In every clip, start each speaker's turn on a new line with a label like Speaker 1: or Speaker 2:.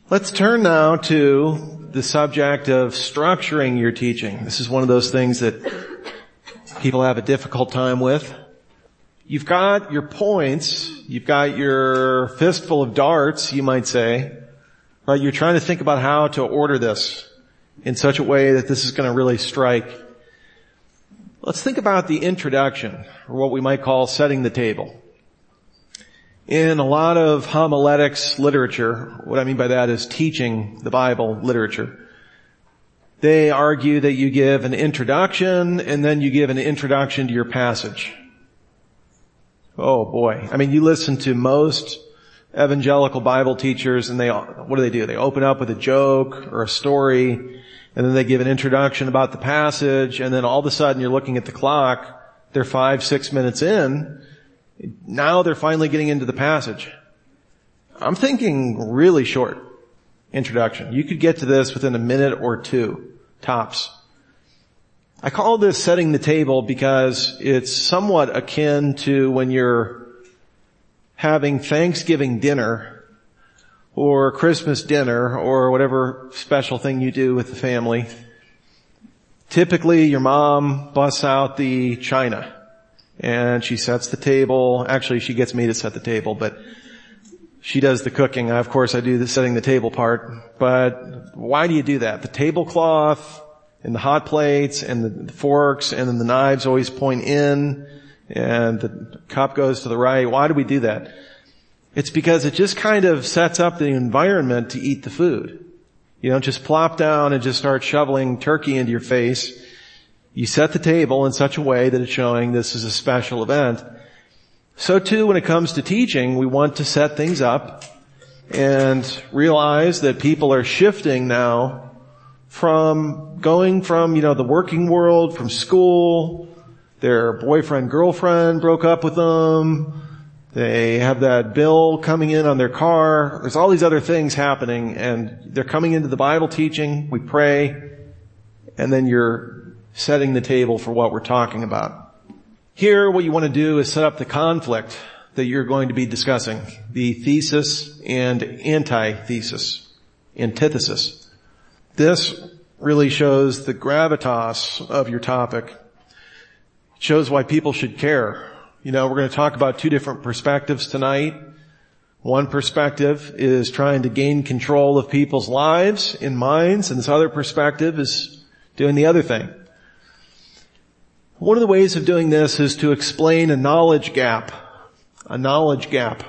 Speaker 1: Let's turn now to the subject of structuring your teaching. This is one of those things that people have a difficult time with. You've got your points, you've got your fistful of darts, you might say, right? You're trying to think about how to order this in such a way that this is going to really strike. Let's think about the introduction, or what we might call setting the table. In a lot of homiletics literature, what I mean by that is teaching the Bible literature, they argue that you give an introduction and then you give an introduction to your passage. Oh boy. I mean, you listen to most evangelical Bible teachers and what do? They open up with a joke or a story, and then they give an introduction about the passage, and then all of a sudden you're looking at the clock, they're 5-6 minutes in, now they're finally getting into the passage. I'm thinking really short introduction. You could get to this within a minute or two, tops. I call this setting the table because it's somewhat akin to when you're having Thanksgiving dinner or Christmas dinner or whatever special thing you do with the family. Typically your mom busts out the china and she sets the table. Actually, she gets me to set the table, but she does the cooking. Of course, I do the setting the table part. But why do you do that? The tablecloth and the hot plates and the forks and then the knives always point in and the cup goes to the right. Why do we do that? It's because it just kind of sets up the environment to eat the food. You don't just plop down and just start shoveling turkey into your face. You set the table in such a way that it's showing this is a special event. So too, when it comes to teaching, we want to set things up and realize that people are shifting now from going from, the working world, from school, their boyfriend, girlfriend broke up with them, they have that bill coming in on their car, there's all these other things happening, and they're coming into the Bible teaching, we pray, and then you're setting the table for what we're talking about. Here, what you want to do is set up the conflict that you're going to be discussing, the thesis and antithesis, antithesis. This really shows the gravitas of your topic. It shows why people should care. We're going to talk about two different perspectives tonight. One perspective is trying to gain control of people's lives and minds, and this other perspective is doing the other thing. One of the ways of doing this is to explain a knowledge gap. A knowledge gap.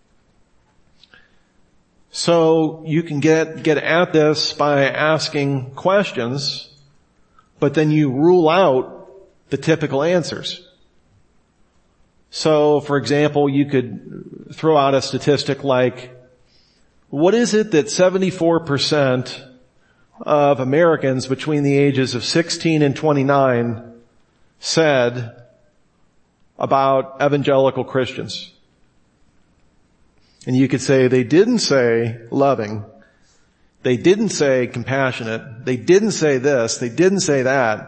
Speaker 1: So you can get at this by asking questions, but then you rule out the typical answers. So, for example, you could throw out a statistic like, what is it that 74% of Americans between the ages of 16 and 29 said about evangelical Christians? And you could say they didn't say loving, they didn't say compassionate, they didn't say this, they didn't say that.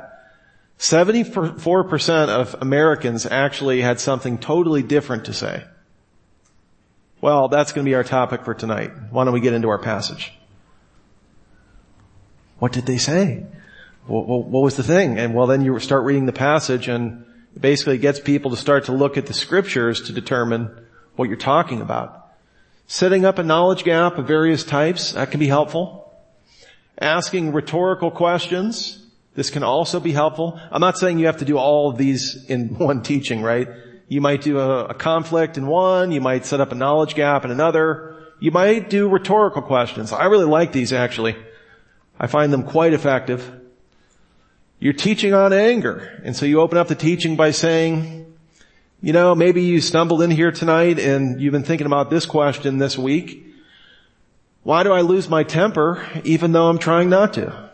Speaker 1: 74% of Americans actually had something totally different to say. Well, that's going to be our topic for tonight. Why don't we get into our passage? What did they say? What was the thing? And then you start reading the passage, and it basically gets people to start to look at the scriptures to determine what you're talking about. Setting up a knowledge gap of various types, that can be helpful. Asking rhetorical questions, this can also be helpful. I'm not saying you have to do all of these in one teaching, right? You might do a conflict in one, you might set up a knowledge gap in another, you might do rhetorical questions. I really like these actually. I find them quite effective. You're teaching on anger, and so you open up the teaching by saying, maybe you stumbled in here tonight and you've been thinking about this question this week. Why do I lose my temper even though I'm trying not to?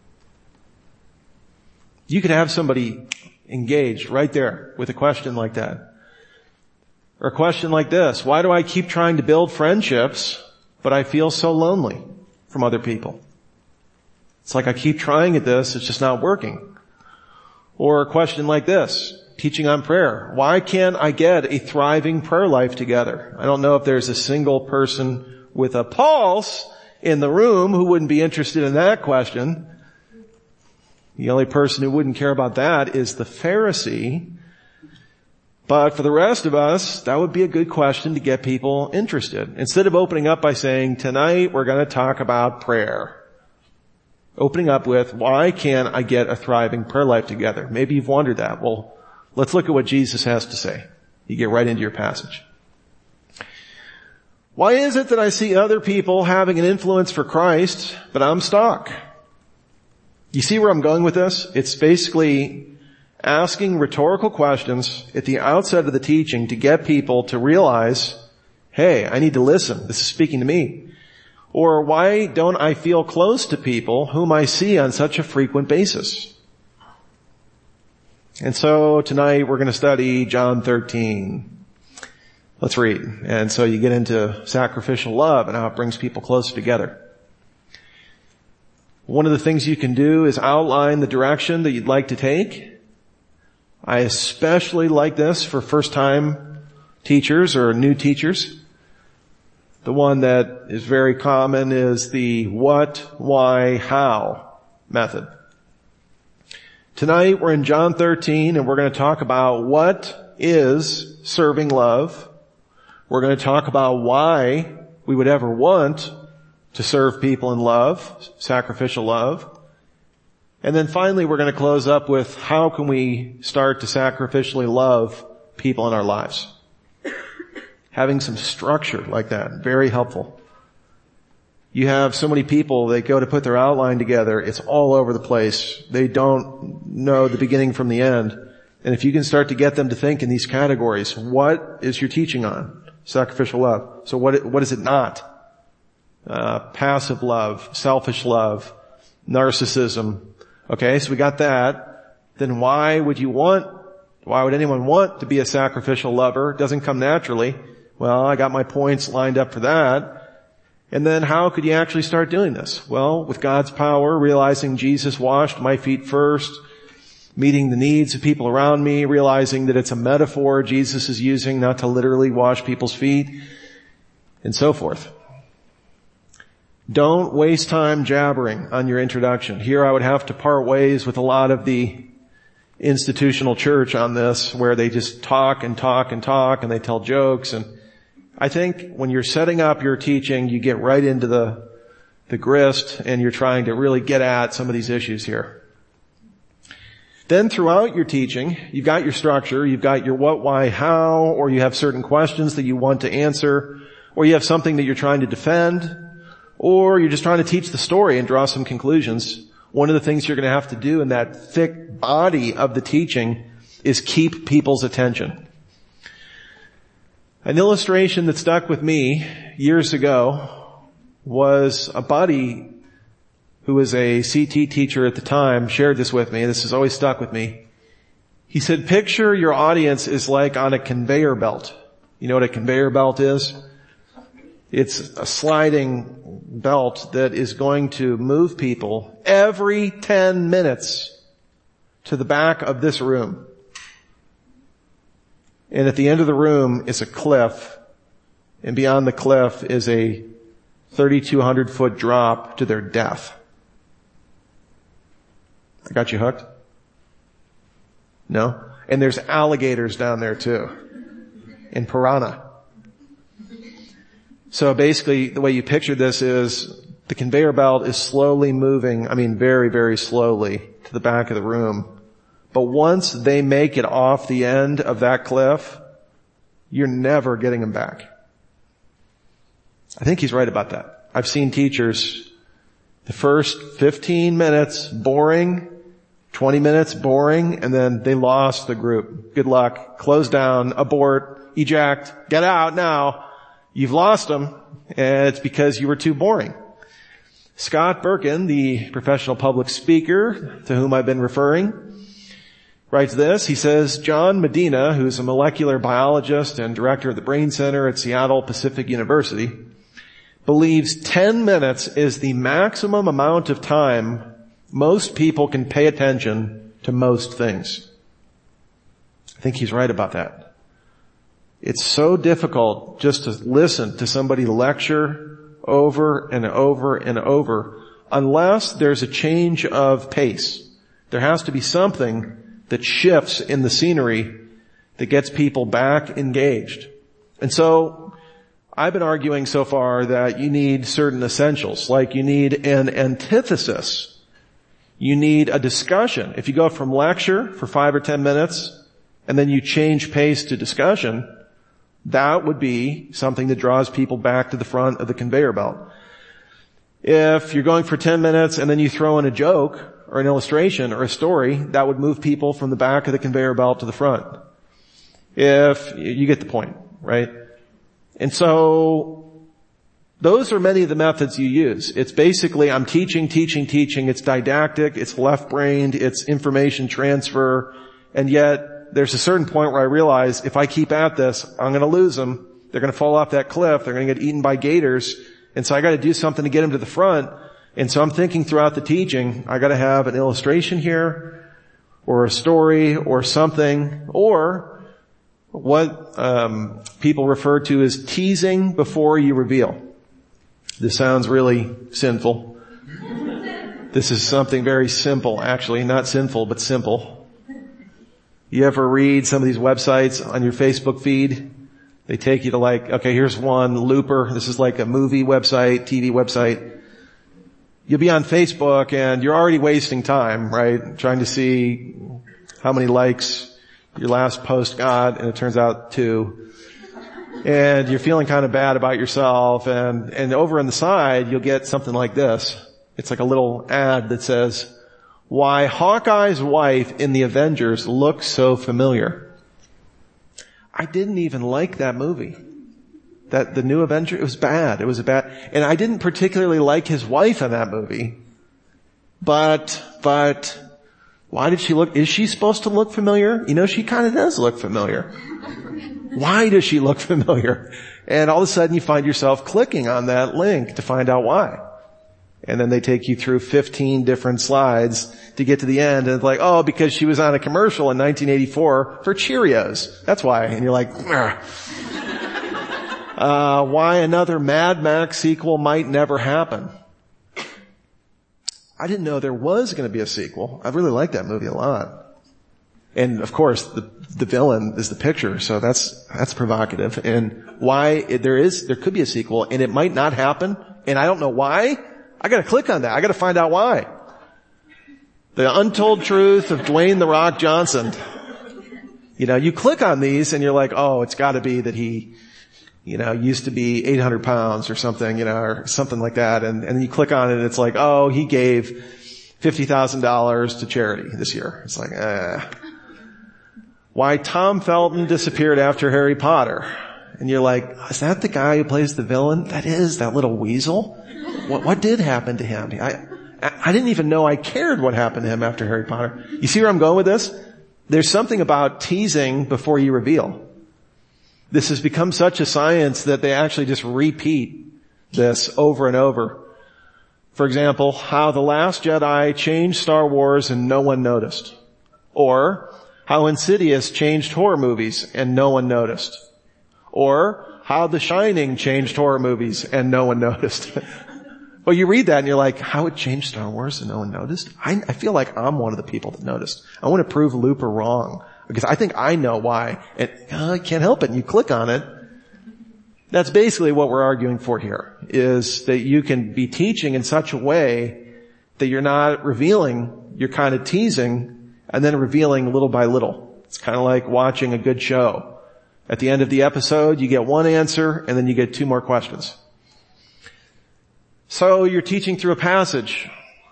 Speaker 1: You could have somebody engaged right there with a question like that. Or a question like this: why do I keep trying to build friendships, but I feel so lonely from other people? It's like I keep trying at this, it's just not working. Or a question like this, teaching on prayer: why can't I get a thriving prayer life together? I don't know if there's a single person with a pulse in the room who wouldn't be interested in that question. The only person who wouldn't care about that is the Pharisee. But for the rest of us, that would be a good question to get people interested. Instead of opening up by saying, tonight we're going to talk about prayer. Opening up with, why can't I get a thriving prayer life together? Maybe you've wondered that. Well, let's look at what Jesus has to say. You get right into your passage. Why is it that I see other people having an influence for Christ, but I'm stuck? You see where I'm going with this? It's basically asking rhetorical questions at the outset of the teaching to get people to realize, hey, I need to listen. This is speaking to me. Or why don't I feel close to people whom I see on such a frequent basis? And so tonight we're going to study John 13. Let's read. And so you get into sacrificial love and how it brings people closer together. One of the things you can do is outline the direction that you'd like to take. I especially like this for first-time teachers or new teachers. The one that is very common is the what, why, how method. Tonight we're in John 13 and we're going to talk about what is serving love. We're going to talk about why we would ever want to serve people in love, sacrificial love. And then finally we're going to close up with how can we start to sacrificially love people in our lives. Having some structure like that, very helpful. You have so many people, they go to put their outline together, it's all over the place. They don't know the beginning from the end. And if you can start to get them to think in these categories, what is your teaching on? Sacrificial love. So what is it not? Passive love, selfish love, narcissism. Okay, so we got that. Then why would anyone want to be a sacrificial lover? It doesn't come naturally. Well, I got my points lined up for that. And then how could you actually start doing this? Well, with God's power, realizing Jesus washed my feet first, meeting the needs of people around me, realizing that it's a metaphor Jesus is using, not to literally wash people's feet, and so forth. Don't waste time jabbering on your introduction. Here I would have to part ways with a lot of the institutional church on this, where they just talk and talk and talk and they tell jokes. And I think when you're setting up your teaching, you get right into the grist and you're trying to really get at some of these issues here. Then throughout your teaching, you've got your structure, you've got your what, why, how, or you have certain questions that you want to answer, or you have something that you're trying to defend, or you're just trying to teach the story and draw some conclusions. One of the things you're going to have to do in that thick body of the teaching is keep people's attention. An illustration that stuck with me years ago was a buddy who was a CT teacher at the time shared this with me. This has always stuck with me. He said, picture your audience is like on a conveyor belt. You know what a conveyor belt is? It's a sliding belt that is going to move people every 10 minutes to the back of this room. And at the end of the room is a cliff, and beyond the cliff is a 3,200 foot drop to their death. I got you hooked? No? And there's alligators down there too. And piranha. So basically the way you picture this is the conveyor belt is slowly moving, very, very slowly to the back of the room. But once they make it off the end of that cliff, you're never getting them back. I think he's right about that. I've seen teachers, the first 15 minutes boring, 20 minutes boring, and then they lost the group. Good luck. Close down, abort, eject, get out now. You've lost them, and it's because you were too boring. Scott Birkin, the professional public speaker to whom I've been referring, writes this. He says, John Medina, who's a molecular biologist and director of the Brain Center at Seattle Pacific University, believes 10 minutes is the maximum amount of time most people can pay attention to most things. I think he's right about that. It's so difficult just to listen to somebody lecture over and over and over, unless there's a change of pace. There has to be something that shifts in the scenery that gets people back engaged. And so I've been arguing so far that you need certain essentials, like you need an antithesis. You need a discussion. If you go from lecture for 5 or 10 minutes and then you change pace to discussion, that would be something that draws people back to the front of the conveyor belt. If you're going for 10 minutes and then you throw in a joke or an illustration or a story, that would move people from the back of the conveyor belt to the front. If you get the point, right? And so those are many of the methods you use. It's basically I'm teaching. It's didactic. It's left-brained. It's information transfer. And yet there's a certain point where I realize if I keep at this, I'm going to lose them. They're going to fall off that cliff. They're going to get eaten by gators. And so I got to do something to get them to the front. And so I'm thinking throughout the teaching, I got to have an illustration here or a story or something, or what people refer to as teasing before you reveal. This sounds really sinful. This is something very simple, actually, not sinful, but simple. You ever read some of these websites on your Facebook feed? They take you to like, okay, here's one, Looper. This is like a movie website, TV website. You'll be on Facebook and you're already wasting time, right? Trying to see how many likes your last post got, and it turns out 2. And you're feeling kind of bad about yourself, and over on the side you'll get something like this. It's like a little ad that says, "Why Hawkeye's wife in the Avengers looks so familiar." I didn't even like that movie. The new Avenger, it was bad. And I didn't particularly like his wife in that movie. But why did she look, is she supposed to look familiar? You know, she kind of does look familiar. Why does she look familiar? And all of a sudden you find yourself clicking on that link to find out why. And then they take you through 15 different slides to get to the end, and it's like, oh, because she was on a commercial in 1984 for Cheerios. That's why. And you're like, why another Mad Max sequel might never happen. I didn't know there was going to be a sequel. I really liked that movie a lot. And of course, the villain is the picture, so that's provocative. And why there could be a sequel, and it might not happen, and I don't know why. I gotta click on that. I gotta find out why. The untold truth of Dwayne "The Rock" Johnson. You know, you click on these and you're like, oh, it's gotta be that he, you know, used to be 800 pounds or something, you know, or something like that. And then you click on it and it's like, oh, he gave $50,000 to charity this year. It's like, Why Tom Felton disappeared after Harry Potter. And you're like, is that the guy who plays the villain? That is, that little weasel. What did happen to him? I didn't even know I cared what happened to him after Harry Potter. You see where I'm going with this? There's something about teasing before you reveal. This has become such a science that they actually just repeat this over and over. For example, how The Last Jedi changed Star Wars and no one noticed. Or how Insidious changed horror movies and no one noticed. Or how The Shining changed horror movies and no one noticed. Well, you read that and you're like, how it changed Star Wars and no one noticed? I feel like I'm one of the people that noticed. I want to prove Looper wrong because I think I know why. And I can't help it. And you click on it. That's basically what we're arguing for here, is that you can be teaching in such a way that you're not revealing, you're kind of teasing and then revealing little by little. It's kind of like watching a good show. At the end of the episode, you get one answer and then you get 2 more questions. So you're teaching through a passage.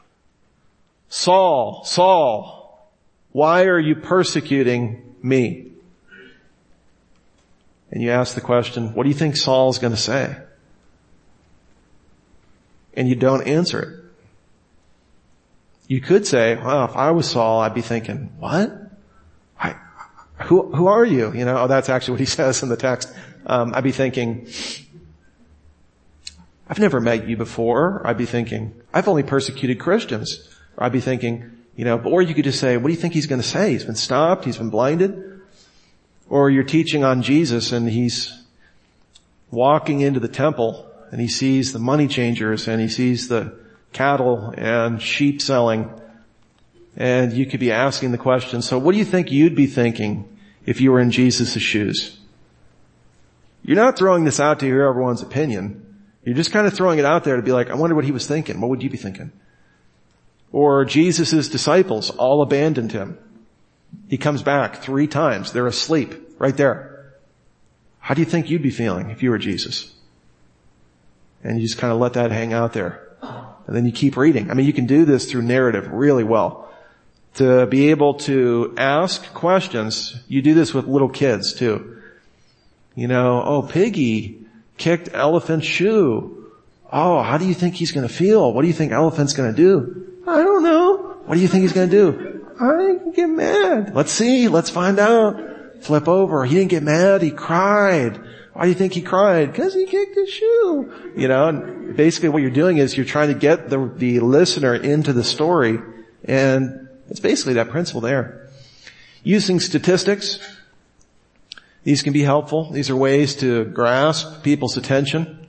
Speaker 1: Saul, Saul, why are you persecuting me? And you ask the question, what do you think Saul's going to say? And you don't answer it. You could say, well, if I was Saul, I'd be thinking, what? Who are you? You know, that's actually what he says in the text. I'd be thinking, I've never met you before. I'd be thinking, I've only persecuted Christians. Or I'd be thinking, you know, or you could just say, what do you think he's going to say? He's been stopped. He's been blinded. Or you're teaching on Jesus and he's walking into the temple and he sees the money changers, and he sees the cattle and sheep selling. And you could be asking the question, so what do you think you'd be thinking if you were in Jesus' shoes? You're not throwing this out to hear everyone's opinion. You're just kind of throwing it out there to be like, I wonder what he was thinking. What would you be thinking? Or Jesus' disciples all abandoned him. He comes back 3 times. They're asleep right there. How do you think you'd be feeling if you were Jesus? And you just kind of let that hang out there. And then you keep reading. I mean, you can do this through narrative really well. To be able to ask questions, you do this with little kids too. You know, oh, Piggy kicked Elephant's shoe. Oh, how do you think he's going to feel? What do you think Elephant's going to do? I don't know. What do you think he's going to do? I think he'll get mad. Let's see. Let's find out. Flip over. He didn't get mad. He cried. Why do you think he cried? Because he kicked his shoe. You know, and basically what you're doing is you're trying to get the listener into the story, and it's basically that principle there. Using statistics, these can be helpful. These are ways to grasp people's attention,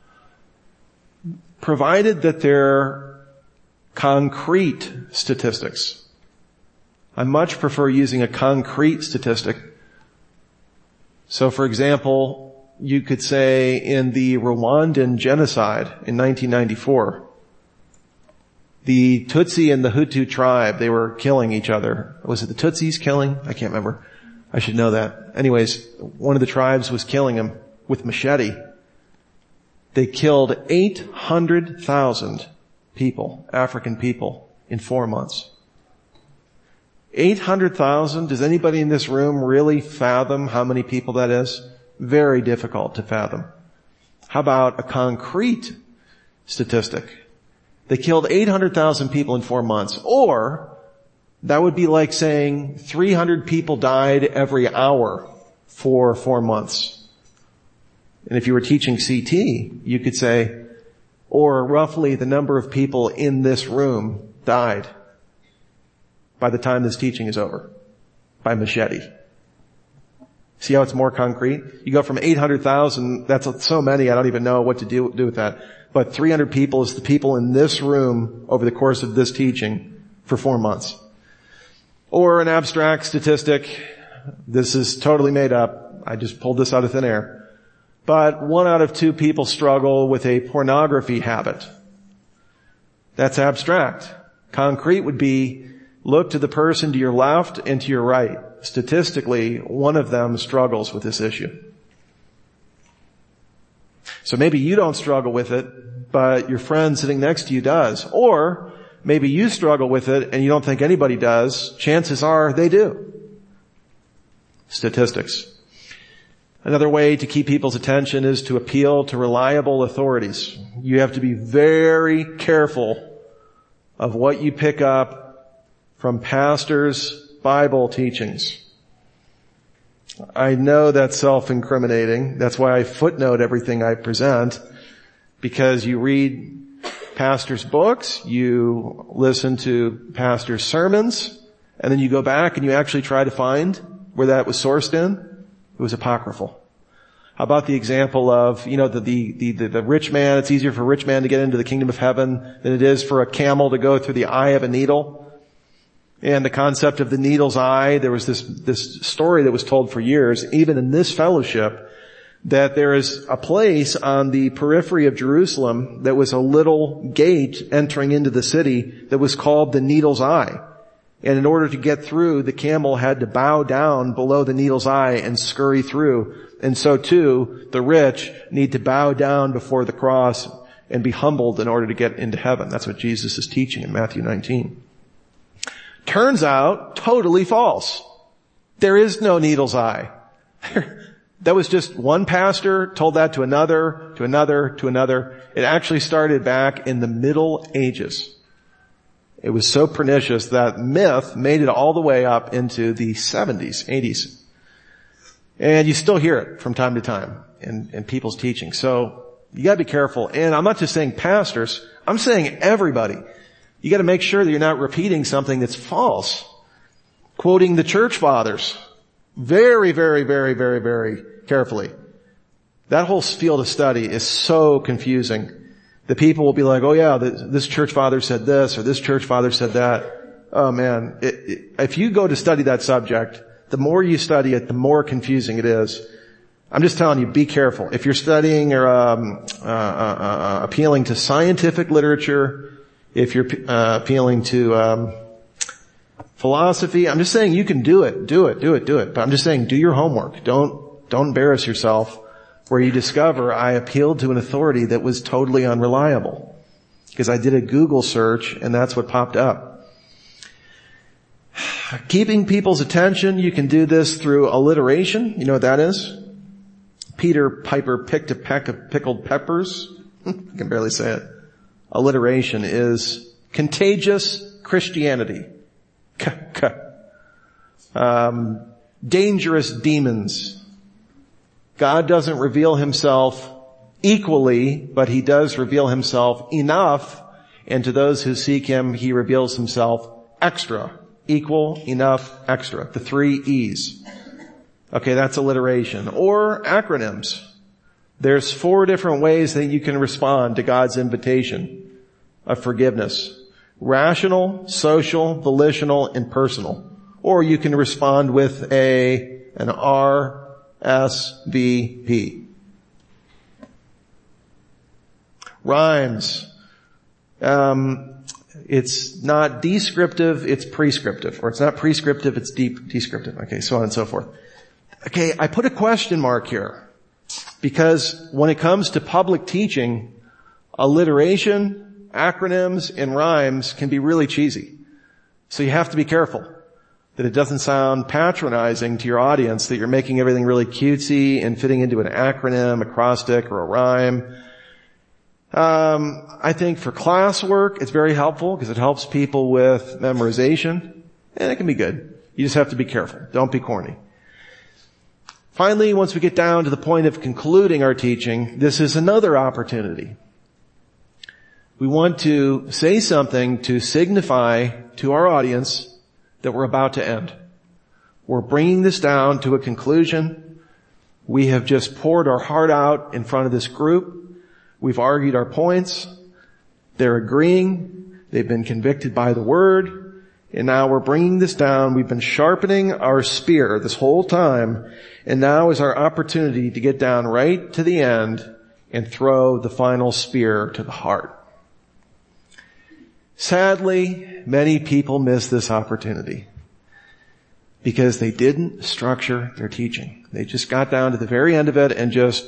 Speaker 1: provided that they're concrete statistics. I much prefer using a concrete statistic. So, for example, you could say in the Rwandan genocide in 1994, the Tutsi and the Hutu tribe, they were killing each other. Was it the Tutsis killing? I can't remember. I should know that. Anyways, one of the tribes was killing him with machete. They killed 800,000 people, African people, in 4 months. 800,000? Does anybody in this room really fathom how many people that is? Very difficult to fathom. How about a concrete statistic? They killed 800,000 people in 4 months. Or, that would be like saying 300 people died every hour for 4 months. And if you were teaching CT, you could say, or roughly the number of people in this room died by the time this teaching is over, by machete. See how it's more concrete? You go from 800,000, that's so many, I don't even know what to do with that. But 300 people is the people in this room over the course of this teaching for 4 months. Or an abstract statistic. This is totally made up. I just pulled this out of thin air. But 1 out of 2 people struggle with a pornography habit. That's abstract. Concrete would be, look to the person to your left and to your right. Statistically, one of them struggles with this issue. So maybe you don't struggle with it, but your friend sitting next to you does. Or maybe you struggle with it and you don't think anybody does. Chances are they do. Statistics. Another way to keep people's attention is to appeal to reliable authorities. You have to be very careful of what you pick up from pastors' Bible teachings. I know that's self-incriminating. That's why I footnote everything I present, because you read pastors' books, you listen to pastors' sermons, and then you go back and you actually try to find where that was sourced in. It was apocryphal. How about the example of, the rich man? It's easier for a rich man to get into the kingdom of heaven than it is for a camel to go through the eye of a needle. And the concept of the needle's eye, there was this story that was told for years, even in this fellowship, that there is a place on the periphery of Jerusalem that was a little gate entering into the city that was called the needle's eye. And in order to get through, the camel had to bow down below the needle's eye and scurry through. And so too, the rich need to bow down before the cross and be humbled in order to get into heaven. That's what Jesus is teaching in Matthew 19. Turns out, totally false. There is no needle's eye. That was just one pastor told that to another, to another, to another. It actually started back in the Middle Ages. It was so pernicious that myth made it all the way up into the 70s, 80s. And you still hear it from time to time in people's teaching. So you gotta be careful. And I'm not just saying pastors, I'm saying everybody. You gotta make sure that you're not repeating something that's false. Quoting the church fathers. Very, very, very, very, very carefully. That whole field of study is so confusing. The people will be like, oh yeah, this church father said this, or this church father said that. Oh man, if you go to study that subject, the more you study it, the more confusing it is. I'm just telling you, be careful. If you're studying or appealing to scientific literature, if you're appealing to philosophy, I'm just saying you can do it. But I'm just saying, do your homework. Don't embarrass yourself where you discover I appealed to an authority that was totally unreliable. Because I did a Google search and that's what popped up. Keeping people's attention, you can do this through alliteration. You know what that is? Peter Piper picked a peck of pickled peppers. I can barely say it. Alliteration is contagious Christianity. Dangerous demons. God doesn't reveal himself equally, but he does reveal himself enough, and to those who seek him, he reveals himself extra. Equal, enough, extra. The 3 E's. Okay, that's alliteration. Or acronyms. There's 4 different ways that you can respond to God's invitation of forgiveness. Rational, social, volitional, and personal. Or you can respond with an RSVP. Rhymes. It's not descriptive, it's prescriptive. Or it's not prescriptive, it's descriptive. Okay, so on and so forth. Okay, I put a question mark here. Because when it comes to public teaching, alliteration, acronyms, and rhymes can be really cheesy. So you have to be careful that it doesn't sound patronizing to your audience, that you're making everything really cutesy and fitting into an acronym, acrostic, or a rhyme. I think for classwork, it's very helpful because it helps people with memorization, and it can be good. You just have to be careful. Don't be corny. Finally, once we get down to the point of concluding our teaching, this is another opportunity. We want to say something to signify to our audience that we're about to end. We're bringing this down to a conclusion. We have just poured our heart out in front of this group. We've argued our points. They're agreeing. They've been convicted by the word. And now we're bringing this down. We've been sharpening our spear this whole time. And now is our opportunity to get down right to the end and throw the final spear to the heart. Sadly, many people miss this opportunity because they didn't structure their teaching. They just got down to the very end of it and just,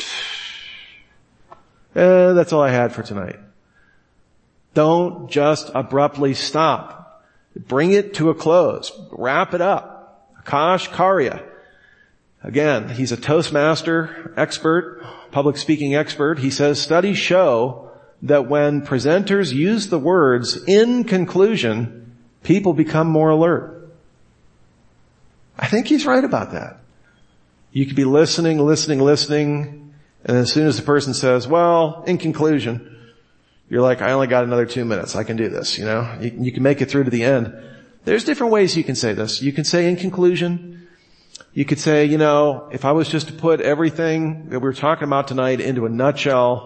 Speaker 1: that's all I had for tonight. Don't just abruptly stop. Bring it to a close. Wrap it up. Akash Karya. Again, he's a Toastmaster expert, public speaking expert. He says studies show that when presenters use the words "in conclusion," people become more alert. I think he's right about that. You could be listening, and as soon as the person says, well, in conclusion, you're like, I only got another 2 minutes. I can do this, you know. You can make it through to the end. There's different ways you can say this. You can say in conclusion. You could say, you know, if I was just to put everything that we're talking about tonight into a nutshell,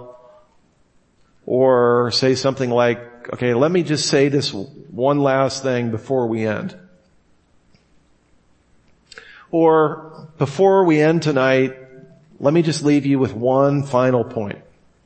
Speaker 1: or say something like, okay, let me just say this one last thing before we end. Or before we end tonight, let me just leave you with one final point.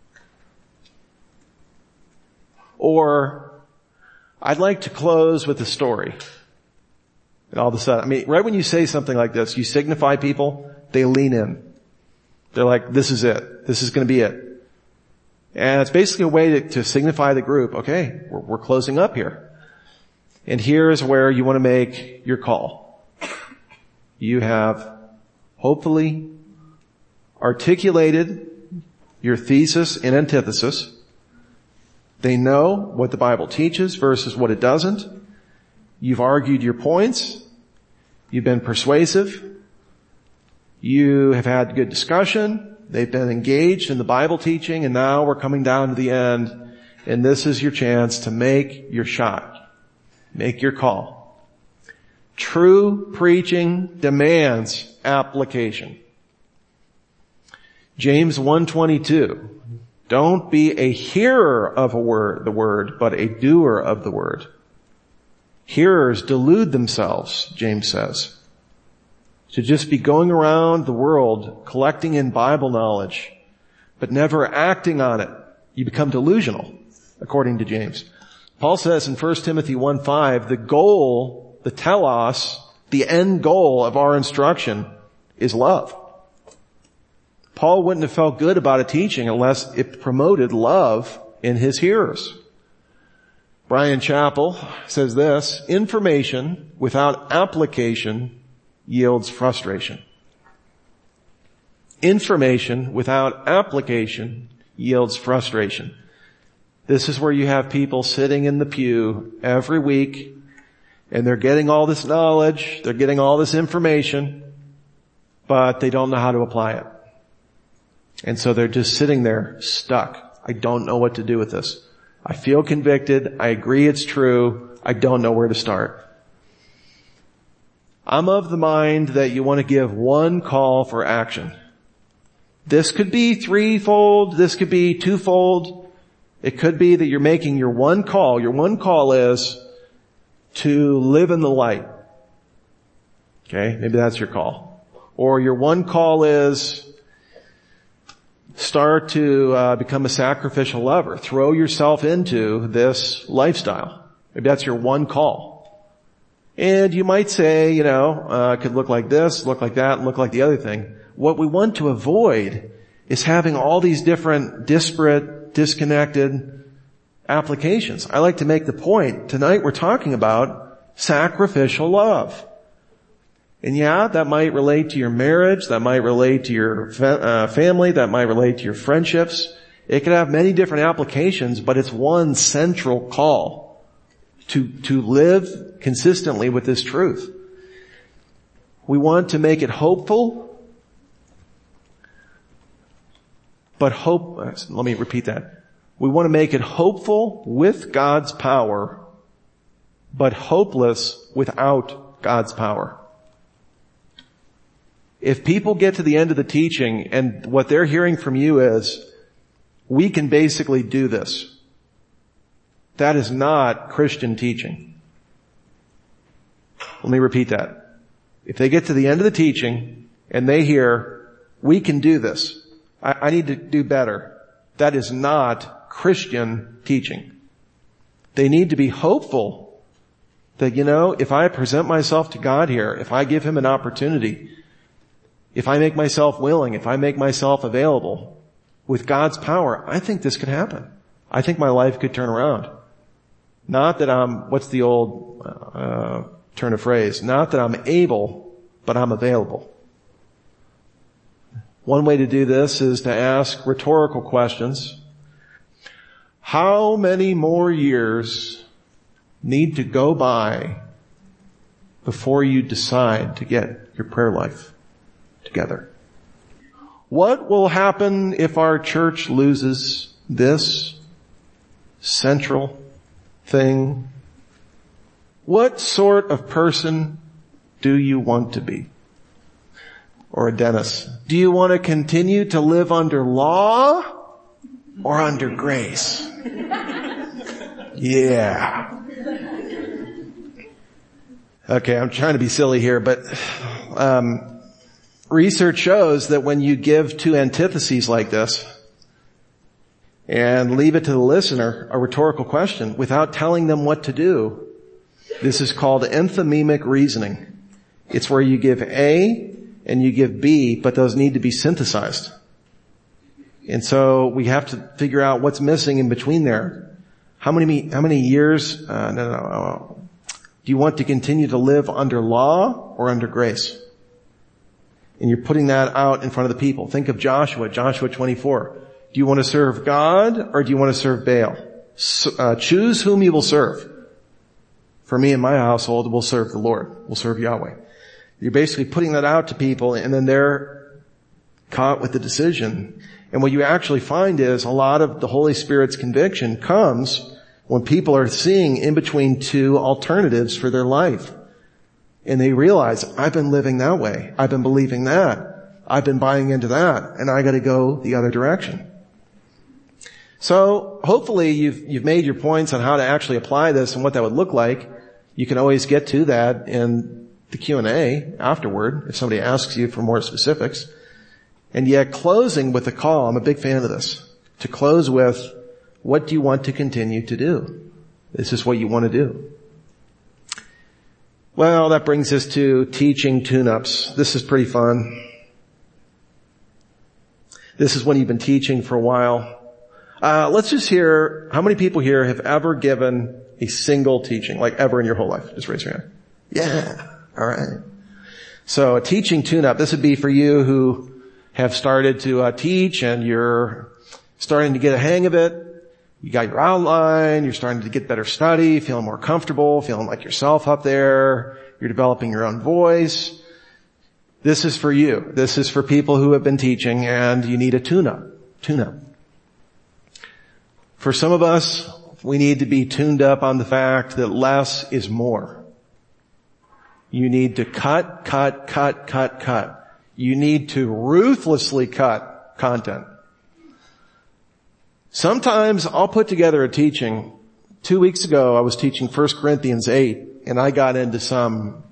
Speaker 1: Or I'd like to close with a story. And all of a sudden, I mean, right when you say something like this, you signify people, they lean in. They're like, this is it. This is going to be it. And it's basically a way to signify the group, okay, we're closing up here. And here's where you want to make your call. You have hopefully articulated your thesis and antithesis. They know what the Bible teaches versus what it doesn't. You've argued your points. You've been persuasive. You have had good discussion. They've been engaged in the Bible teaching, and now we're coming down to the end, and this is your chance to make your shot. Make your call. True preaching demands application. James 1:22. Don't be a hearer of the word, but a doer of the word. Hearers delude themselves, James says. To just be going around the world collecting in Bible knowledge, but never acting on it, you become delusional, according to James. Paul says in 1 Timothy 1:5, the goal, the telos, the end goal of our instruction is love. Paul wouldn't have felt good about a teaching unless it promoted love in his hearers. Brian Chappell says this, information without application yields frustration. Information without application yields frustration. This is where you have people sitting in the pew every week, and they're getting all this knowledge, they're getting all this information, but they don't know how to apply it. And so they're just sitting there stuck. I don't know what to do with this. I feel convicted. I agree it's true. I don't know where to start. I'm of the mind that you want to give one call for action. This could be threefold. This could be twofold. It could be that you're making your one call. Your one call is to live in the light. Okay, maybe that's your call. Or your one call is start to become a sacrificial lover. Throw yourself into this lifestyle. Maybe that's your one call. And you might say, it could look like this, look like that, and look like the other thing. What we want to avoid is having all these different disparate, disconnected applications. I like to make the point, tonight we're talking about sacrificial love. And yeah, that might relate to your marriage, that might relate to your family, that might relate to your friendships. It could have many different applications, but it's one central call to live consistently with this truth. We want to make it hopeful, let me repeat that. We want to make it hopeful with God's power, but hopeless without God's power. If people get to the end of the teaching and what they're hearing from you is, we can basically do this, that is not Christian teaching. Let me repeat that. If they get to the end of the teaching and they hear, we can do this, I need to do better, that is not Christian teaching. They need to be hopeful that, if I present myself to God here, if I give Him an opportunity, if I make myself willing, if I make myself available, with God's power, I think this could happen. I think my life could turn around. Not that I'm, what's the old turn of phrase? Not that I'm able, but I'm available. One way to do this is to ask rhetorical questions. How many more years need to go by before you decide to get your prayer life together? What will happen if our church loses this central thing? What sort of person do you want to be? Or a Dennis, do you want to continue to live under law or under grace? Yeah. Okay, I'm trying to be silly here, but research shows that when you give two antitheses like this and leave it to the listener, a rhetorical question, without telling them what to do, this is called enthymemic reasoning. It's where you give A and you give B, but those need to be synthesized. And so we have to figure out what's missing in between there. How many years, do you want to continue to live under law or under grace? And you're putting that out in front of the people. Think of Joshua 24. Do you want to serve God or do you want to serve Baal? Choose whom you will serve. For me and my household, we'll serve the Lord. We'll serve Yahweh. You're basically putting that out to people and then they're caught with the decision. And what you actually find is a lot of the Holy Spirit's conviction comes when people are seeing in between two alternatives for their life. And they realize, I've been living that way. I've been believing that. I've been buying into that, and I got to go the other direction. So hopefully you've made your points on how to actually apply this and what that would look like. You can always get to that in the Q&A afterward if somebody asks you for more specifics. And yet closing with a call, I'm a big fan of this, to close with, what do you want to continue to do? This is what you want to do. Well, that brings us to teaching tune-ups. This is pretty fun. This is when you've been teaching for a while. Let's just hear, how many people here have ever given a single teaching, like ever in your whole life? Just raise your hand. Yeah. All right. So a teaching tune-up, this would be for you who have started to teach and you're starting to get a hang of it. You got your outline, you're starting to get better study, feeling more comfortable, feeling like yourself up there, you're developing your own voice. This is for you. This is for people who have been teaching and you need a tune-up. For some of us, we need to be tuned up on the fact that less is more. You need to cut. You need to ruthlessly cut content. Sometimes I'll put together a teaching. 2 weeks ago, I was teaching 1 Corinthians 8, and I got into some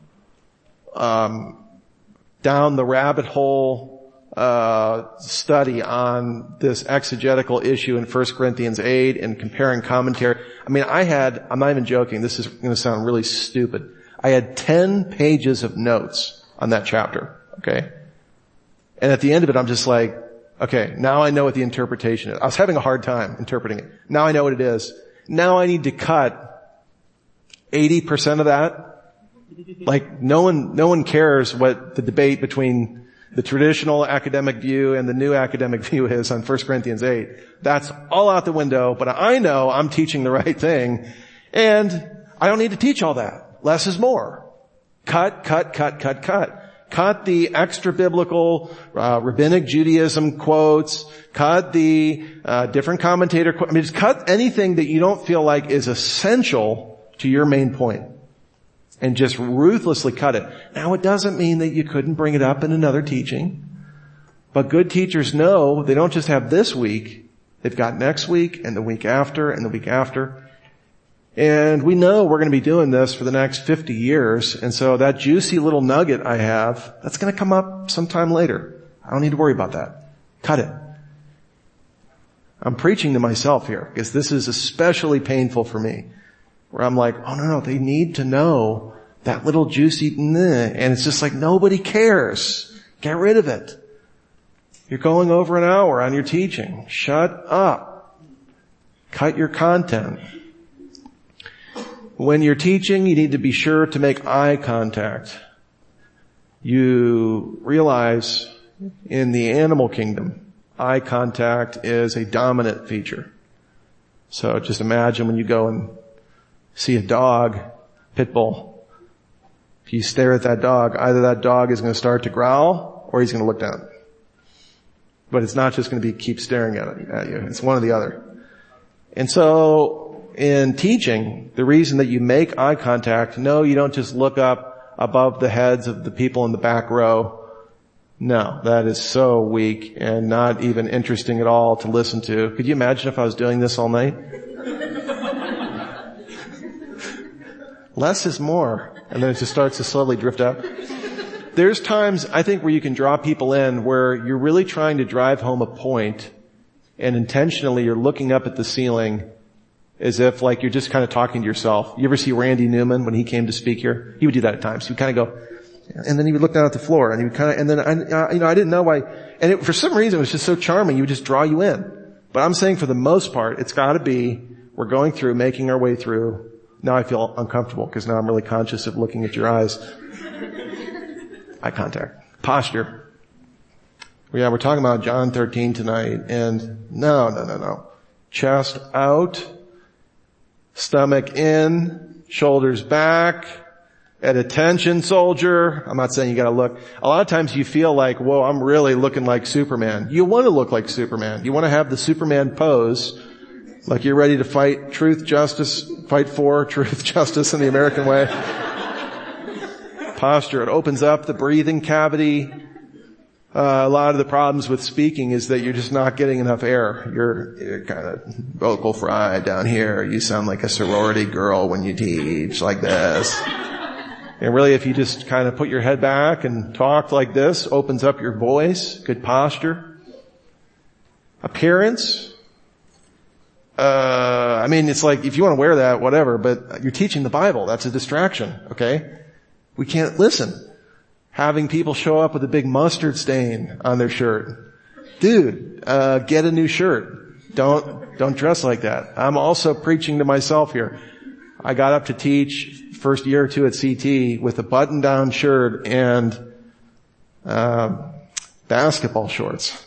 Speaker 1: down the rabbit hole study on this exegetical issue in 1 Corinthians 8 and comparing commentary. I mean, I'm not even joking, this is going to sound really stupid. I had 10 pages of notes on that chapter, okay? And at the end of it, I'm just like, okay, now I know what the interpretation is. I was having a hard time interpreting it. Now I know what it is. Now I need to cut 80% of that. Like, no one cares what the debate between the traditional academic view and the new academic view is on 1 Corinthians 8. That's all out the window, but I know I'm teaching the right thing, and I don't need to teach all that. Less is more. Cut. Cut the extra biblical, rabbinic Judaism quotes. Cut the, different commentator quotes. I mean, just cut anything that you don't feel like is essential to your main point. And just ruthlessly cut it. Now, it doesn't mean that you couldn't bring it up in another teaching. But good teachers know they don't just have this week. They've got next week and the week after and the week after. And we know we're going to be doing this for the next 50 years. And so that juicy little nugget I have, that's going to come up sometime later. I don't need to worry about that. Cut it. I'm preaching to myself here because this is especially painful for me. Where I'm like, oh no, they need to know that little juicy, and it's just like, nobody cares. Get rid of it. You're going over an hour on your teaching. Shut up. Cut your content. When you're teaching, you need to be sure to make eye contact. You realize in the animal kingdom, eye contact is a dominant feature. So just imagine when you go and see a dog, pit bull. If you stare at that dog, either that dog is going to start to growl or he's going to look down. But it's not just going to be keep staring at you. It's one or the other. And so in teaching, the reason that you make eye contact, no, you don't just look up above the heads of the people in the back row. No, that is so weak and not even interesting at all to listen to. Could you imagine if I was doing this all night? Less is more. And then it just starts to slowly drift up. There's times, I think, where you can draw people in where you're really trying to drive home a point and intentionally you're looking up at the ceiling as if like you're just kind of talking to yourself. You ever see Randy Newman when he came to speak here? He would do that at times. He would kind of go, and then he would look down at the floor and he would kind of, and then I didn't know why, and for some reason it was just so charming, he would just draw you in. But I'm saying for the most part, it's gotta be, we're going through, making our way through. Now I feel uncomfortable because now I'm really conscious of looking at your eyes. Eye contact. Posture. Yeah, we're talking about John 13 tonight, and no. Chest out, stomach in, shoulders back, at attention, soldier. I'm not saying you gotta look. A lot of times you feel like, whoa, I'm really looking like Superman. You want to look like Superman. You want to have the Superman pose, like you're ready to fight truth, justice, fight for truth, justice in the American way. Posture. It opens up the breathing cavity. A lot of the problems with speaking is that you're just not getting enough air. You're kind of vocal fry down here. You sound like a sorority girl when you teach like this. And really, if you just kind of put your head back and talk like this, opens up your voice, good posture. Appearance. It's like, if you want to wear that, whatever, but you're teaching the Bible. That's a distraction, okay? We can't listen. Having people show up with a big mustard stain on their shirt. Dude, get a new shirt. Don't dress like that. I'm also preaching to myself here. I got up to teach first year or two at CT with a button-down shirt and basketball shorts.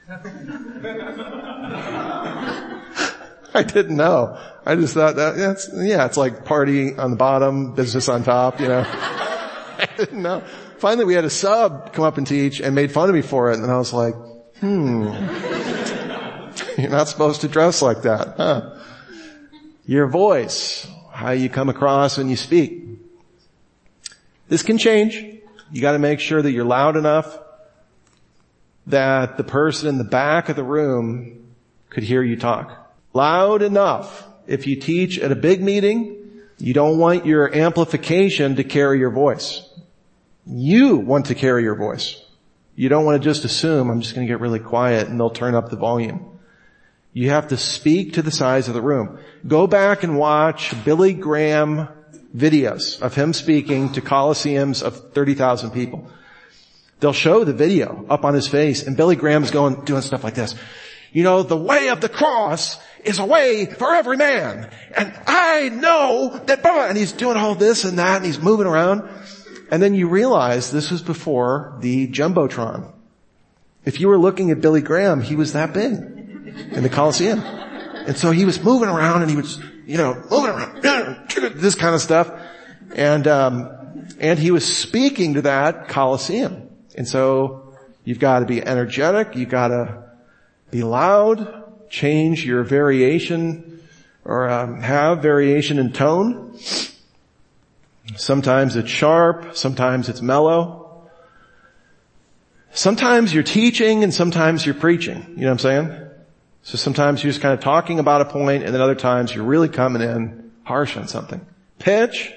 Speaker 1: I didn't know. I just thought it's like party on the bottom, business on top, I didn't know. Finally, we had a sub come up and teach and made fun of me for it, and I was like, you're not supposed to dress like that, huh? Your voice, how you come across when you speak. This can change. You gotta make sure that you're loud enough that the person in the back of the room could hear you talk. Loud enough. If you teach at a big meeting, you don't want your amplification to carry your voice. You want to carry your voice. You don't want to just assume, I'm just going to get really quiet and they'll turn up the volume. You have to speak to the size of the room. Go back and watch Billy Graham videos of him speaking to coliseums of 30,000 people. They'll show the video up on his face, and Billy Graham's doing stuff like this. The way of the cross is a way for every man. And I know that, and he's doing all this and that, and he's moving around. And then you realize this was before the Jumbotron. If you were looking at Billy Graham, he was that big in the Coliseum. And so he was moving around, and he was, moving around, this kind of stuff. And he was speaking to that Coliseum. And so you've got to be energetic, you've got to be loud, change your variation, or have variation in tone. Sometimes it's sharp, sometimes it's mellow. Sometimes you're teaching and sometimes you're preaching. You know what I'm saying? So sometimes you're just kind of talking about a point, and then other times you're really coming in harsh on something. Pitch.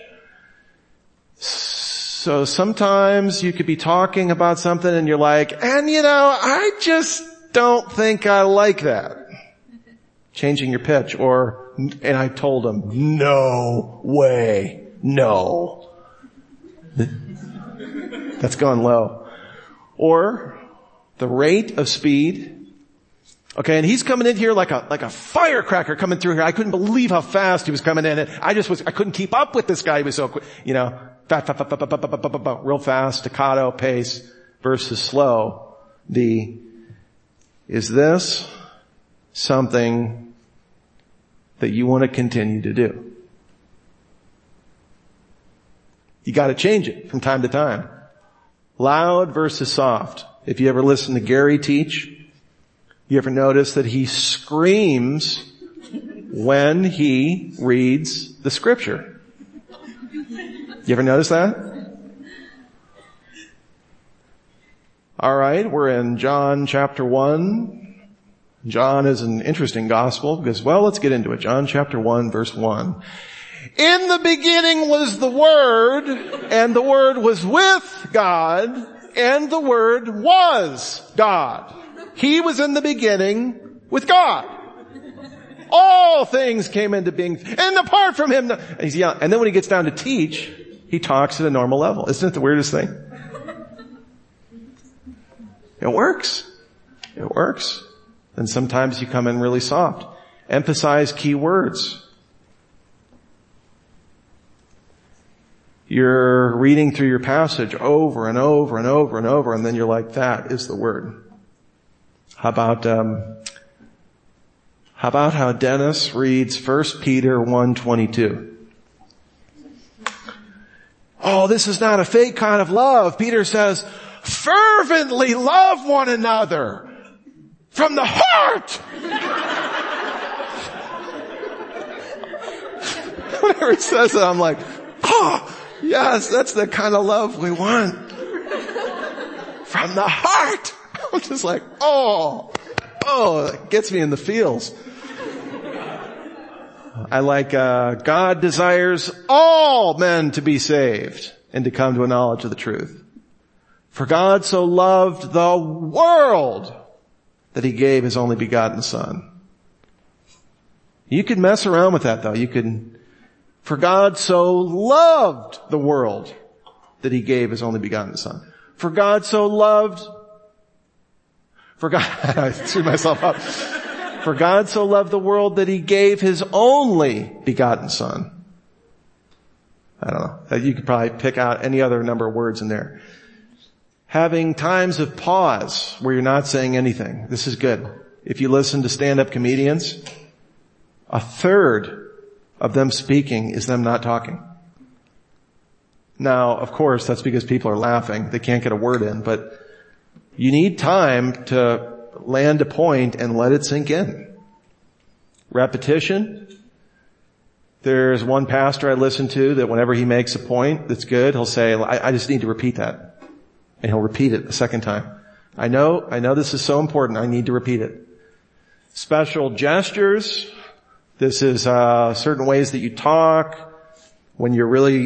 Speaker 1: So sometimes you could be talking about something and you're like, I just don't think I like that. Changing your pitch. And I told him, no way, no. That's going low. Or the rate of speed. Okay, and he's coming in here like a firecracker coming through here. I couldn't believe how fast he was coming in. I couldn't keep up with this guy. He was so quick, real fast, staccato pace versus slow. Is this something that you want to continue to do? You got to change it from time to time. Loud versus soft. If you ever listen to Gary teach, you ever notice that he screams when he reads the scripture? You ever notice that? All right, we're in John chapter 1. John is an interesting gospel because, let's get into it. John chapter 1, verse 1. In the beginning was the Word, and the Word was with God, and the Word was God. He was in the beginning with God. All things came into being, and apart from Him, he's young. And then when he gets down to teach, he talks at a normal level. Isn't it the weirdest thing? It works. It works. And sometimes you come in really soft. Emphasize key words. You're reading through your passage over and over and over and over, and then you're like, that is the word. How about how Dennis reads 1 Peter 1:22? Oh, this is not a fake kind of love. Peter says, fervently love one another from the heart. Whenever it says that, I'm like, yes, that's the kind of love we want. from the heart. I'm just like, oh, it gets me in the feels. I like, God desires all men to be saved and to come to a knowledge of the truth. For God so loved the world that he gave his only begotten Son. You could mess around with that though. For God so loved the world that he gave his only begotten Son. For God, I threw myself up. For God so loved the world that he gave his only begotten Son. I don't know. You could probably pick out any other number of words in there. Having times of pause where you're not saying anything. This is good. If you listen to stand-up comedians, a third of them speaking is them not talking. Now, of course, that's because people are laughing. They can't get a word in, but you need time to land a point and let it sink in. Repetition. There's one pastor I listen to that whenever he makes a point that's good, he'll say, I just need to repeat that. And he'll repeat it a second time. I know this is so important. I need to repeat it. Special gestures. This is certain ways that you talk when you're really,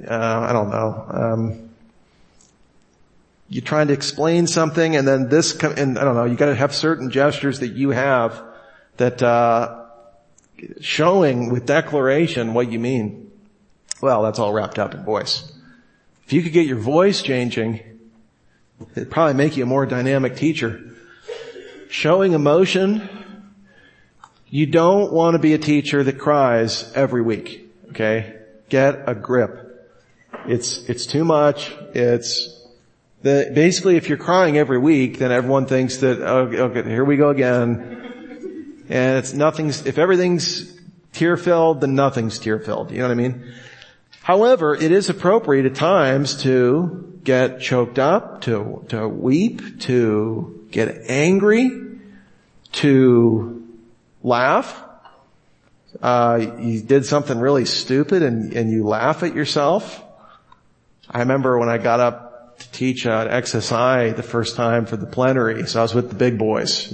Speaker 1: you're trying to explain something and then you gotta have certain gestures that you have that, showing with declaration what you mean. Well, that's all wrapped up in voice. If you could get your voice changing, it'd probably make you a more dynamic teacher. Showing emotion. You don't want to be a teacher that cries every week. Okay? Get a grip. It's too much. Basically, if you're crying every week, then everyone thinks that, okay, here we go again. And if everything's tear-filled, then nothing's tear-filled. You know what I mean? However, it is appropriate at times to get choked up, to weep, to get angry, to laugh. You did something really stupid and you laugh at yourself. I remember when I got up to teach at XSI the first time for the plenary, so I was with the big boys,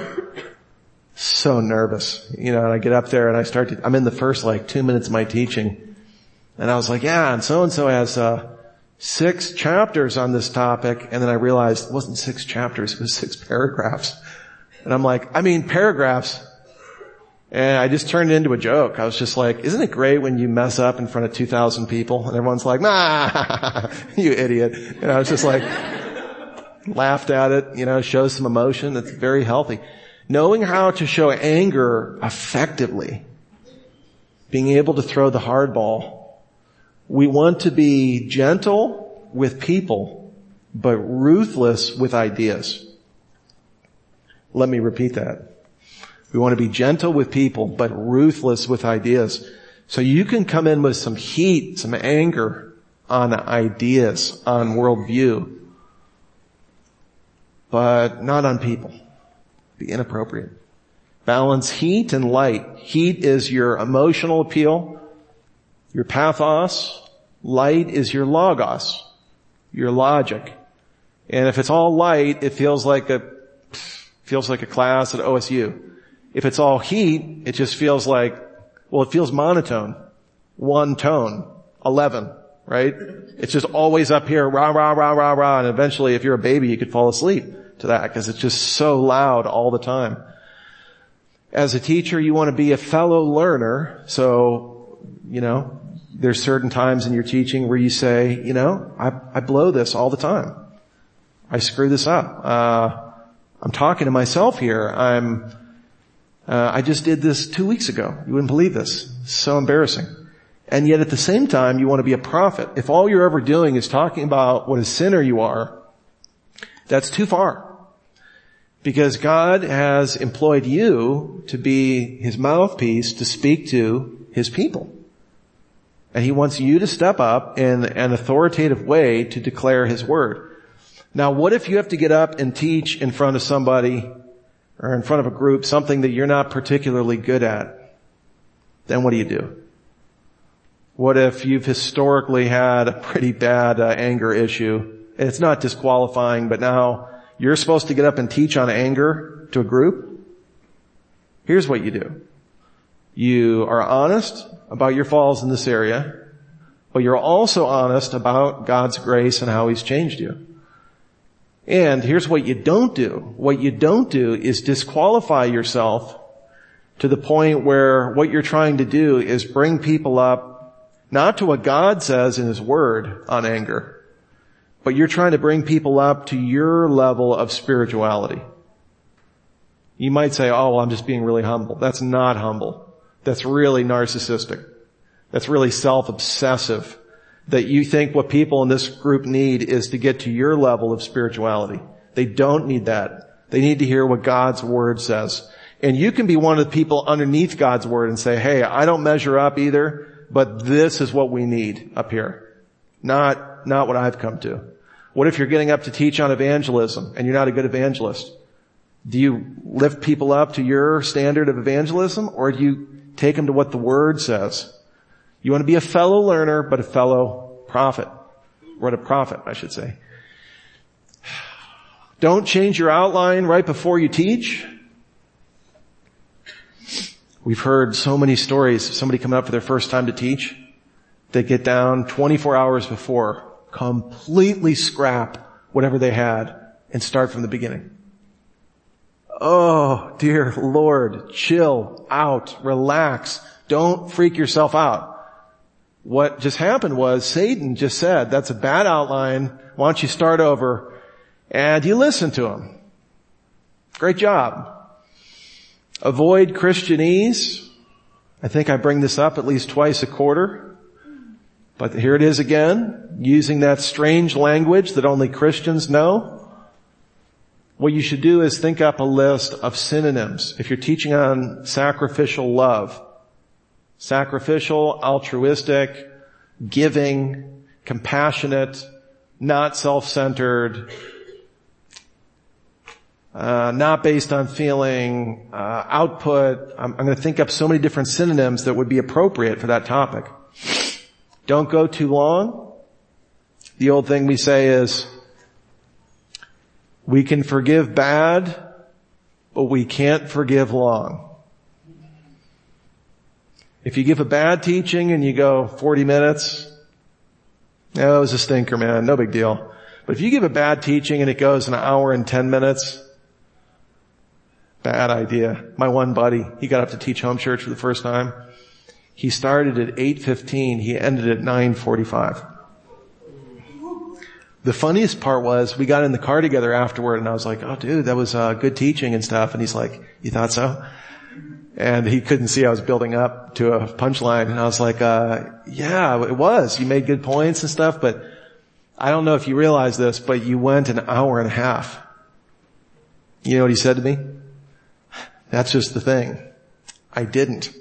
Speaker 1: so nervous, and I get up there and I'm in the first 2 minutes of my teaching, and I was like, yeah, and so has 6 chapters on this topic, and then I realized it wasn't 6 chapters, it was 6 paragraphs. And I'm like, paragraphs? And I just turned it into a joke. I was just like, isn't it great when you mess up in front of 2,000 people and everyone's like, nah, you idiot. And I was just like, laughed at it, shows some emotion. That's very healthy. Knowing how to show anger effectively. Being able to throw the hard ball. We want to be gentle with people, but ruthless with ideas. Let me repeat that. We want to be gentle with people, but ruthless with ideas. So you can come in with some heat, some anger on ideas, on worldview, but not on people. Be inappropriate. Balance heat and light. Heat is your emotional appeal, your pathos. Light is your logos, your logic. And if it's all light, it feels like a class at OSU. If it's all heat, it just feels it feels monotone. One tone. 11, right? It's just always up here, rah, rah, rah, rah, rah, and eventually if you're a baby, you could fall asleep to that because it's just so loud all the time. As a teacher, you want to be a fellow learner, so, there's certain times in your teaching where you say, I blow this all the time. I screw this up. I'm talking to myself here. I just did this 2 weeks ago. You wouldn't believe this. It's so embarrassing. And yet at the same time, you want to be a prophet. If all you're ever doing is talking about what a sinner you are, that's too far. Because God has employed you to be his mouthpiece to speak to his people. And he wants you to step up in an authoritative way to declare his word. Now, what if you have to get up and teach in front of somebody or in front of a group something that you're not particularly good at? Then what do you do? What if you've historically had a pretty bad anger issue and it's not disqualifying, but now you're supposed to get up and teach on anger to a group. Here's what you do. You are honest about your falls in this area, but you're also honest about God's grace and how He's changed you. And here's what you don't do. What you don't do is disqualify yourself to the point where what you're trying to do is bring people up, not to what God says in His Word on anger, but you're trying to bring people up to your level of spirituality. You might say, oh, well, I'm just being really humble. That's not humble. That's really narcissistic. That's really self-obsessive. That you think what people in this group need is to get to your level of spirituality. They don't need that. They need to hear what God's Word says. And you can be one of the people underneath God's Word and say, hey, I don't measure up either, but this is what we need up here. Not what I've come to. What if you're getting up to teach on evangelism and you're not a good evangelist? Do you lift people up to your standard of evangelism, or do you take them to what the Word says? You want to be a fellow learner, but a fellow prophet. Or a prophet, I should say. Don't change your outline right before you teach. We've heard so many stories of somebody coming up for their first time to teach. They get down 24 hours before, completely scrap whatever they had, and start from the beginning. Oh, dear Lord, chill out, relax. Don't freak yourself out. What just happened was Satan just said, that's a bad outline. Why don't you start over? And you listen to him. Great job. Avoid Christianese. I think I bring this up at least twice a quarter. But here it is again, using that strange language that only Christians know. What you should do is think up a list of synonyms. If you're teaching on sacrificial love, sacrificial, altruistic, giving, compassionate, not self-centered, not based on feeling, output. I'm going to think up so many different synonyms that would be appropriate for that topic. Don't go too long. The old thing we say is, we can forgive bad, but we can't forgive long. If you give a bad teaching and you go 40 minutes, it was a stinker, man, no big deal. But if you give a bad teaching and it goes an hour and 10 minutes, bad idea. My one buddy, he got up to teach home church for the first time. He started at 8:15. He ended at 9:45. The funniest part was we got in the car together afterward and I was like, oh dude, that was good teaching and stuff. And he's like, you thought so? And he couldn't see I was building up to a punchline. And I was like, yeah, it was. You made good points and stuff, but I don't know if you realize this, but you went an hour and a half. You know what he said to me? That's just the thing. I didn't.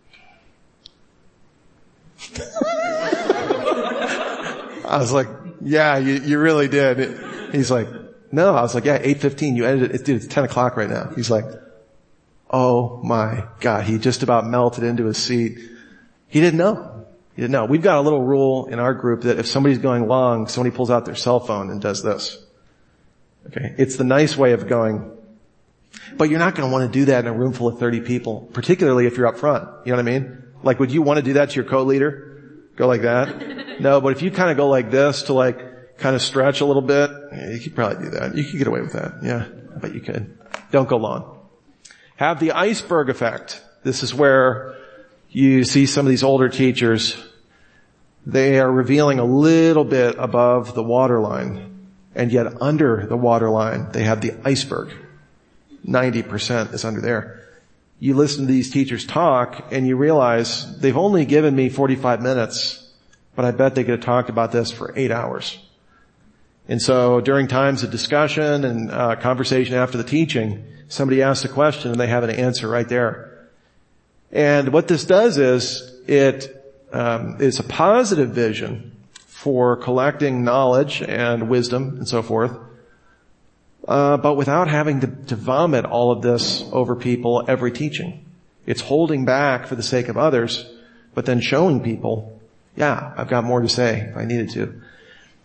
Speaker 1: I was like, yeah, you really did. He's like, no. I was like, yeah, 8:15. You edited it. Dude, it's 10 o'clock right now. He's like, oh my God. He just about melted into his seat. He didn't know. He didn't know. We've got a little rule in our group that if somebody's going long, somebody pulls out their cell phone and does this. Okay. It's the nice way of going. But you're not going to want to do that in a room full of 30 people, particularly if you're up front. You know what I mean? Like, would you want to do that to your co-leader? Go like that? No, but if you kind of go like this to like kind of stretch a little bit, you could probably do that. You could get away with that. Yeah, I bet you could. Don't go long. Have the iceberg effect. This is where you see some of these older teachers. They are revealing a little bit above the waterline, and yet under the waterline, they have the iceberg. 90% is under there. You listen to these teachers talk and you realize they've only given me 45 minutes, but I bet they could have talked about this for 8 hours. And so during times of discussion and conversation after the teaching, somebody asks a question and they have an answer right there. And what this does is it is a positive vision for collecting knowledge and wisdom and so forth. But without having to vomit all of this over people every teaching. It's holding back for the sake of others, but then showing people, yeah, I've got more to say if I needed to.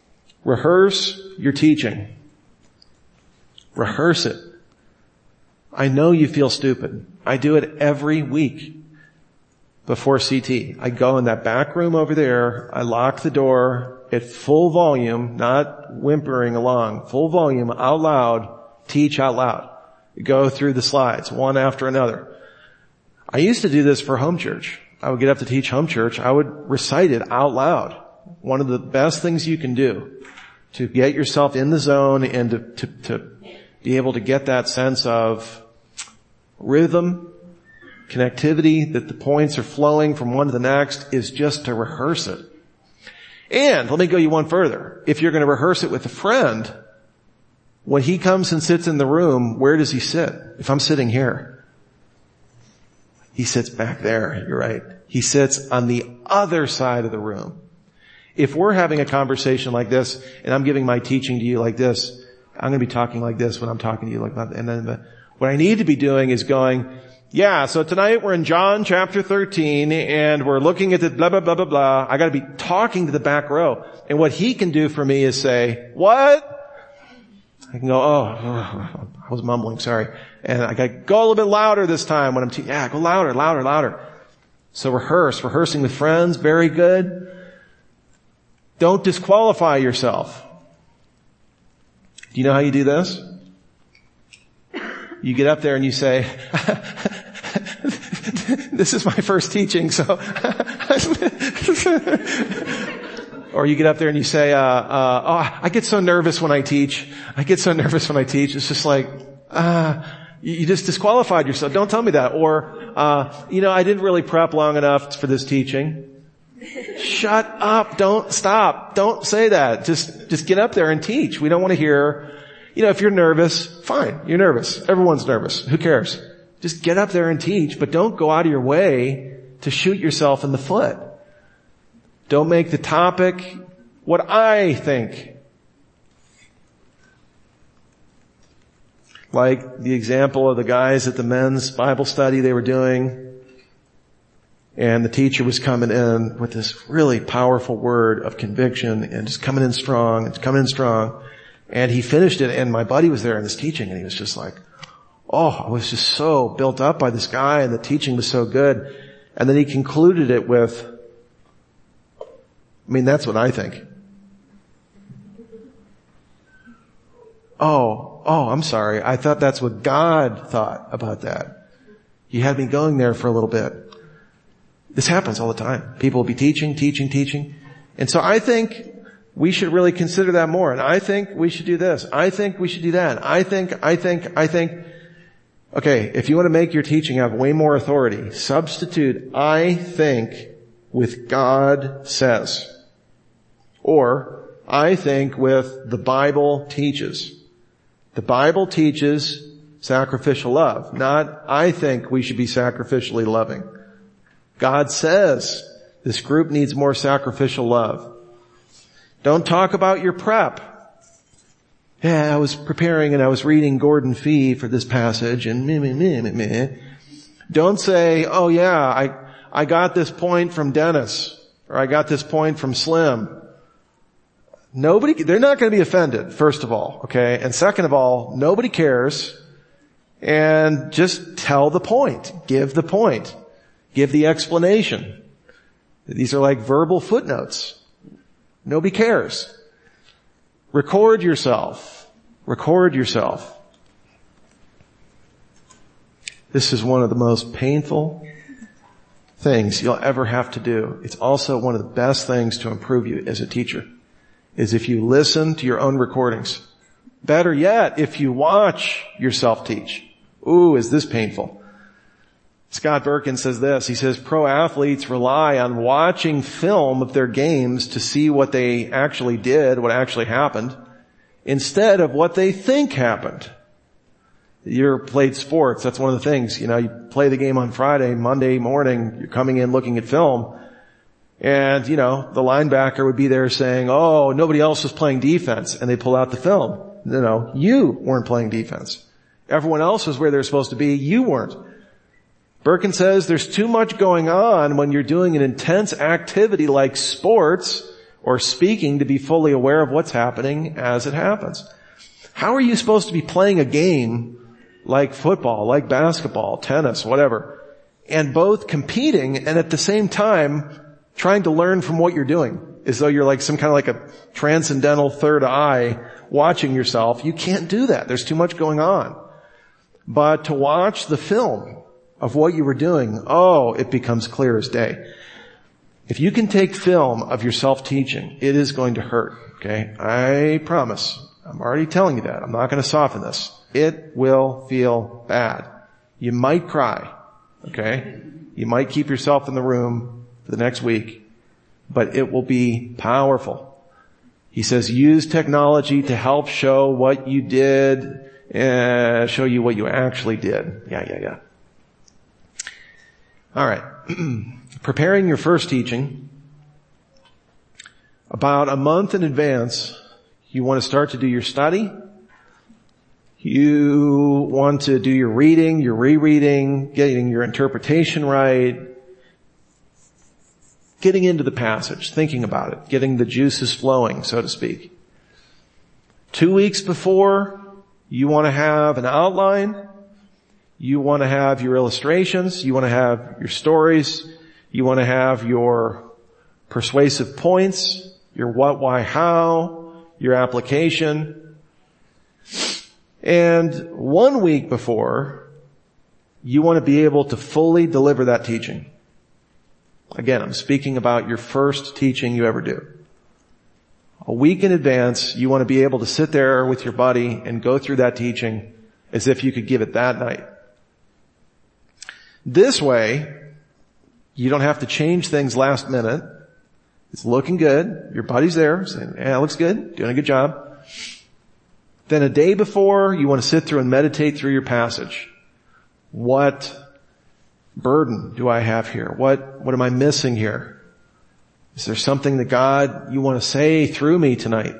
Speaker 1: Rehearse your teaching. Rehearse it. I know you feel stupid. I do it every week before CT. I go in that back room over there. I lock the door at full volume, not whimpering along, full volume, out loud, teach out loud. Go through the slides, one after another. I used to do this for home church. I would get up to teach home church. I would recite it out loud. One of the best things you can do to get yourself in the zone and to be able to get that sense of rhythm, connectivity, that the points are flowing from one to the next, is just to rehearse it. And let me go you one further. If you're going to rehearse it with a friend, when he comes and sits in the room, where does he sit? If I'm sitting here, he sits back there. You're right. He sits on the other side of the room. If we're having a conversation like this, and I'm giving my teaching to you like this, I'm going to be talking like this when I'm talking to you like that. And then what I need to be doing is going, yeah, so tonight we're in John chapter 13, and we're looking at the blah, blah, blah, blah, blah. I got to be talking to the back row. And what he can do for me is say, what? I can go, I was mumbling, sorry. And I got to go a little bit louder this time when I'm teaching. Yeah, go louder, louder, louder. So rehearsing with friends, very good. Don't disqualify yourself. Do you know how you do this? You get up there and you say, this is my first teaching, so. Or you get up there and you say, I get so nervous when I teach. It's just like, you just disqualified yourself. Don't tell me that. Or, I didn't really prep long enough for this teaching. Shut up. Don't stop. Don't say that. Just get up there and teach. We don't want to hear, if you're nervous, fine. You're nervous. Everyone's nervous. Who cares? Just get up there and teach, but don't go out of your way to shoot yourself in the foot. Don't make the topic what I think. Like the example of the guys at the men's Bible study they were doing. And the teacher was coming in with this really powerful word of conviction and just coming in strong. And he finished it, and my buddy was there in his teaching, and he was just like, I was just so built up by this guy, and the teaching was so good. And then he concluded it with, that's what I think. I'm sorry. I thought that's what God thought about that. You had me going there for a little bit. This happens all the time. People will be teaching. And so I think we should really consider that more. And I think we should do this. I think we should do that. I think. Okay, if you want to make your teaching have way more authority, substitute I think with God says. Or I think with the Bible teaches. The Bible teaches sacrificial love, not I think we should be sacrificially loving. God says this group needs more sacrificial love. Don't talk about your prep. Yeah, I was preparing and I was reading Gordon Fee for this passage and Don't say, I got this point from Dennis or I got this point from Slim. They're not going to be offended, first of all, okay? And second of all, nobody cares. And just tell the point. Give the point. Give the explanation. These are like verbal footnotes. Nobody cares. Record yourself. This is one of the most painful things you'll ever have to do. It's also one of the best things to improve you as a teacher, is if you listen to your own recordings. Better yet, if you watch yourself teach. Ooh, is this painful. Scott Birkin says this. He says, pro athletes rely on watching film of their games to see what they actually did, what actually happened, instead of what they think happened. You ever played sports? That's one of the things. You play the game on Friday, Monday morning, you're coming in looking at film, and, the linebacker would be there saying, nobody else was playing defense, and they pull out the film. You weren't playing defense. Everyone else was where they're supposed to be. You weren't. Birkin says there's too much going on when you're doing an intense activity like sports or speaking to be fully aware of what's happening as it happens. How are you supposed to be playing a game like football, like basketball, tennis, whatever, and both competing and at the same time trying to learn from what you're doing, as though you're like some kind of like a transcendental third eye watching yourself? You can't do that. There's too much going on. But to watch the film of what you were doing, it becomes clear as day. If you can take film of yourself teaching, it is going to hurt, okay? I promise. I'm already telling you that. I'm not going to soften this. It will feel bad. You might cry, okay? You might keep yourself in the room for the next week, but it will be powerful. He says, use technology to help show what you did, show you what you actually did. Yeah. All right. Preparing your first teaching. About a month in advance, you want to start to do your study. You want to do your reading, your rereading, getting your interpretation right, getting into the passage, thinking about it, getting the juices flowing, so to speak. 2 weeks before, you want to have an outline. You want to have your illustrations. You want to have your stories. You want to have your persuasive points, your what, why, how, your application. And 1 week before, you want to be able to fully deliver that teaching. Again, I'm speaking about your first teaching you ever do. A week in advance, you want to be able to sit there with your buddy and go through that teaching as if you could give it that night. This way, you don't have to change things last minute. It's looking good. Your buddy's there saying, yeah, it looks good. Doing a good job. Then a day before, you want to sit through and meditate through your passage. What burden do I have here? What am I missing here? Is there something that God, you want to say through me tonight?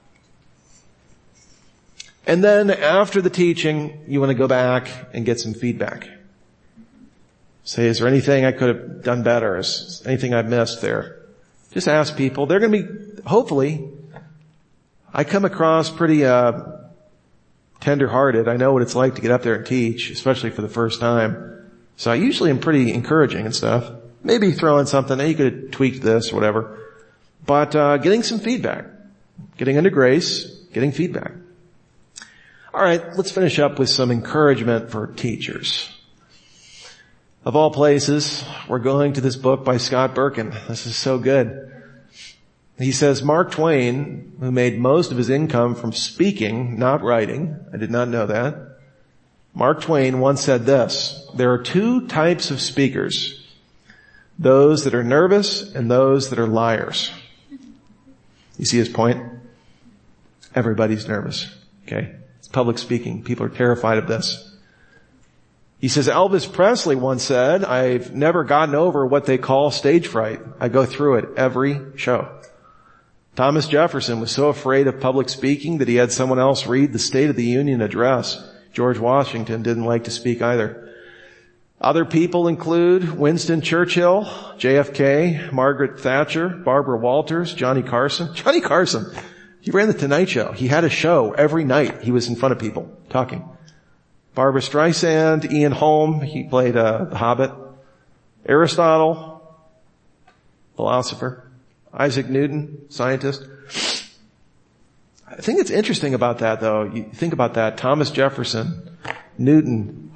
Speaker 1: And then after the teaching, you want to go back and get some feedback. Say, is there anything I could have done better? Is anything I've missed there? Just ask people. They're going to be, hopefully, I come across pretty tender-hearted. I know what it's like to get up there and teach, especially for the first time. So I usually am pretty encouraging and stuff. Maybe throw in something, hey, you could have tweaked this or whatever. But getting some feedback. Getting under grace, getting feedback. All right, let's finish up with some encouragement for teachers. Of all places, we're going to this book by Scott Birkin. This is so good. He says, Mark Twain, who made most of his income from speaking, not writing, I did not know that. Mark Twain once said this, there are two types of speakers, those that are nervous and those that are liars. You see his point? Everybody's nervous, okay? It's public speaking. People are terrified of this. He says, Elvis Presley once said, I've never gotten over what they call stage fright. I go through it every show. Thomas Jefferson was so afraid of public speaking that he had someone else read the State of the Union address. George Washington didn't like to speak either. Other people include Winston Churchill, JFK, Margaret Thatcher, Barbara Walters, Johnny Carson. Johnny Carson, he ran the Tonight Show. He had a show every night. He was in front of people talking. Barbara Streisand, Ian Holm, he played The Hobbit. Aristotle, philosopher. Isaac Newton, scientist. I think it's interesting about that, though. You think about that. Thomas Jefferson, Newton,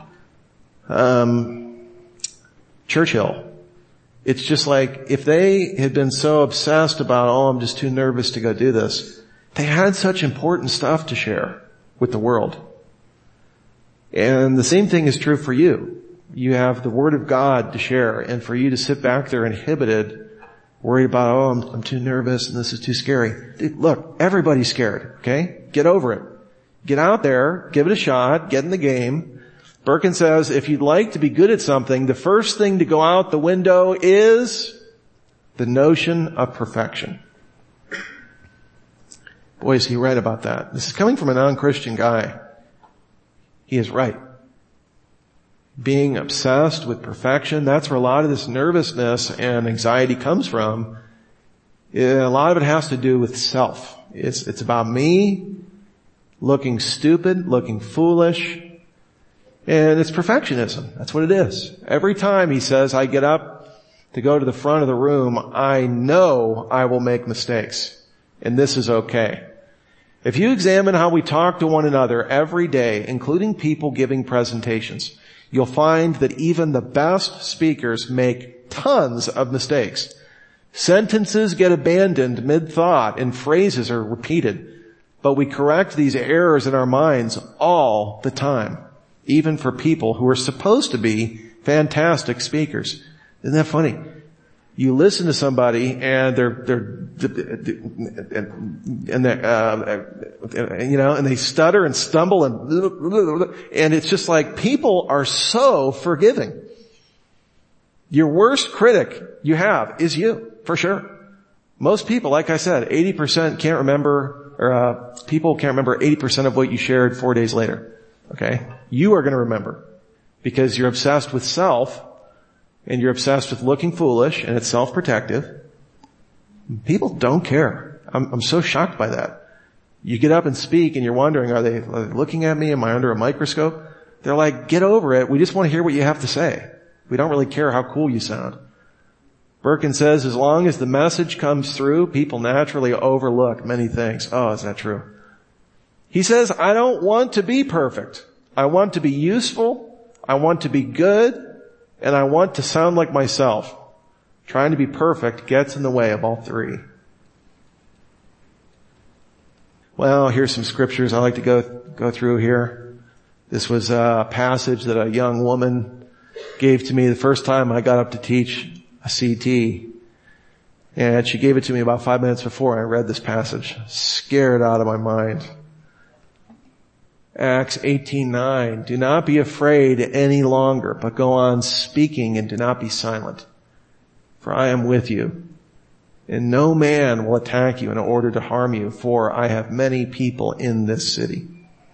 Speaker 1: Churchill. It's just like if they had been so obsessed about, I'm just too nervous to go do this, they had such important stuff to share with the world. And the same thing is true for you. You have the Word of God to share, and for you to sit back there inhibited, worried about, I'm too nervous and this is too scary. Dude, look, everybody's scared, okay? Get over it. Get out there, give it a shot, get in the game. Birkin says, if you'd like to be good at something, the first thing to go out the window is the notion of perfection. Boy, is he right about that. This is coming from a non-Christian guy. He is right. Being obsessed with perfection, that's where a lot of this nervousness and anxiety comes from. A lot of it has to do with self. It's about me looking stupid, looking foolish, and it's perfectionism. That's what it is. Every time he says, I get up to go to the front of the room, I know I will make mistakes, and this is okay. If you examine how we talk to one another every day, including people giving presentations, you'll find that even the best speakers make tons of mistakes. Sentences get abandoned mid-thought and phrases are repeated, but we correct these errors in our minds all the time, even for people who are supposed to be fantastic speakers. Isn't that funny? You listen to somebody and and they stutter and stumble and it's just like people are so forgiving. Your worst critic you have is you, for sure. Most people, like I said, 80% can't remember, or people can't remember 80% of what you shared 4 days later. Okay? You are going to remember because you're obsessed with self and you're obsessed with looking foolish and it's self-protective. People don't care. I'm so shocked by that. You get up and speak and you're wondering, are they looking at me? Am I under a microscope? They're like, get over it. We just want to hear what you have to say. We don't really care how cool you sound. Birkin says, as long as the message comes through, people naturally overlook many things. Oh, is that true? He says, I don't want to be perfect. I want to be useful. I want to be good. And I want to sound like myself. Trying to be perfect gets in the way of all three. Well, here's some scriptures I like to go through here. This was a passage that a young woman gave to me the first time I got up to teach a CT. And she gave it to me about 5 minutes before I read this passage. Scared out of my mind. Acts 18:9. Do not be afraid any longer, but go on speaking and do not be silent. For I am with you. And no man will attack you in order to harm you, for I have many people in this city.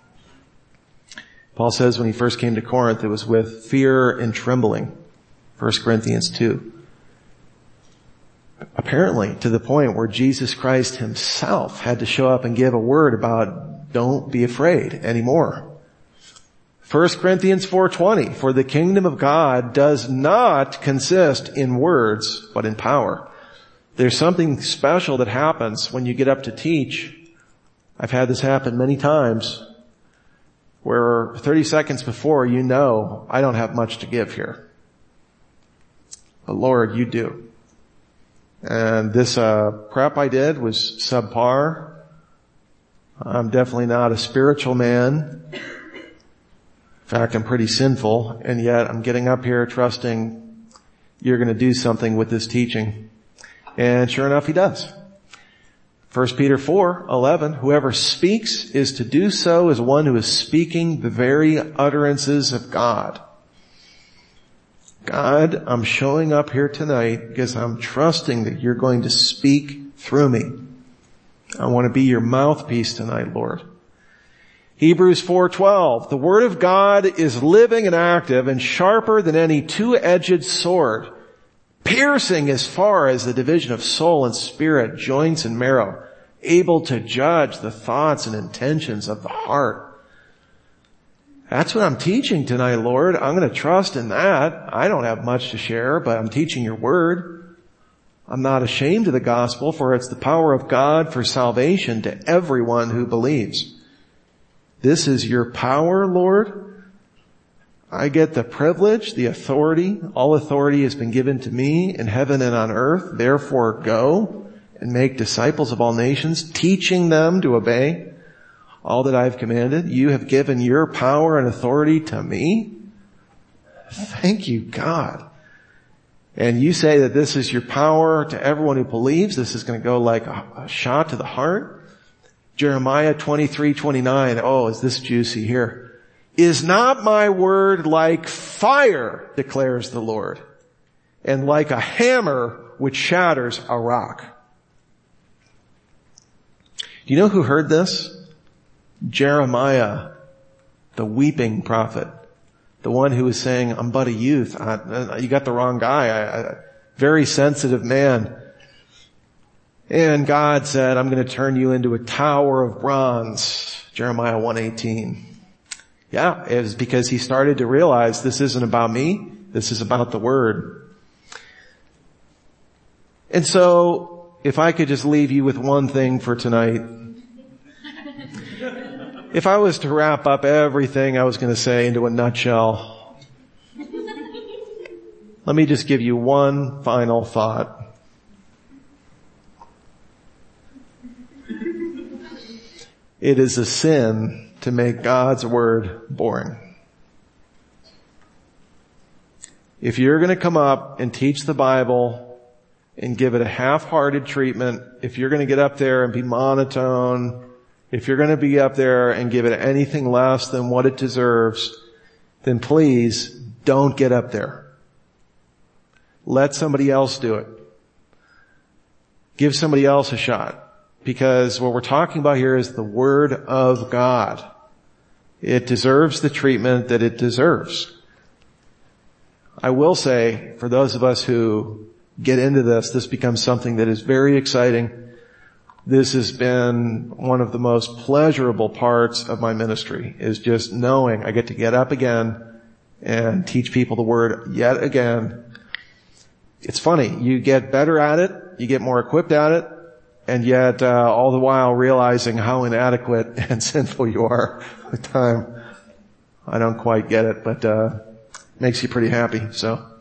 Speaker 1: Paul says when he first came to Corinth, it was with fear and trembling. 1 Corinthians 2. Apparently, to the point where Jesus Christ himself had to show up and give a word about don't be afraid anymore. 1 Corinthians 4:20, for the kingdom of God does not consist in words, but in power. There's something special that happens when you get up to teach. I've had this happen many times where 30 seconds before you know, I don't have much to give here. But Lord, you do. And this prep I did was subpar. I'm definitely not a spiritual man. In fact, I'm pretty sinful, and yet I'm getting up here trusting you're going to do something with this teaching. And sure enough, he does. 1 Peter 4:11, whoever speaks is to do so as one who is speaking the very utterances of God. God, I'm showing up here tonight because I'm trusting that you're going to speak through me. I want to be your mouthpiece tonight, Lord. Hebrews 4:12, the word of God is living and active and sharper than any two-edged sword, piercing as far as the division of soul and spirit, joints and marrow, able to judge the thoughts and intentions of the heart. That's what I'm teaching tonight, Lord. I'm going to trust in that. I don't have much to share, but I'm teaching your word. I'm not ashamed of the gospel, for it's the power of God for salvation to everyone who believes. This is your power, Lord. I get the privilege, the authority. All authority has been given to me in heaven and on earth. Therefore, go and make disciples of all nations, teaching them to obey all that I've commanded. You have given your power and authority to me. Thank you, God. And you say that this is your power to everyone who believes. This is going to go like a shot to the heart. Jeremiah 23:29. Oh, is this juicy here? Is not my word like fire, declares the Lord, and like a hammer which shatters a rock? Do you know who heard this? Jeremiah, the weeping prophet. The one who was saying, I'm but a youth. You got the wrong guy. Very sensitive man. And God said, I'm going to turn you into a tower of bronze. Jeremiah 1:18. Yeah, it was because he started to realize this isn't about me. This is about the Word. And so, if I could just leave you with one thing for tonight. If I was to wrap up everything I was going to say into a nutshell, let me just give you one final thought. It is a sin to make God's Word boring. If you're going to come up and teach the Bible and give it a half-hearted treatment, if you're going to get up there and be monotone, if you're going to be up there and give it anything less than what it deserves, then please don't get up there. Let somebody else do it. Give somebody else a shot. Because what we're talking about here is the Word of God. It deserves the treatment that it deserves. I will say, for those of us who get into this becomes something that is very exciting. This has been one of the most pleasurable parts of my ministry, is just knowing I get to get up again and teach people the Word yet again. It's funny. You get better at it. You get more equipped at it. And yet, all the while realizing how inadequate and sinful you are with time. I don't quite get it, but, makes you pretty happy. So,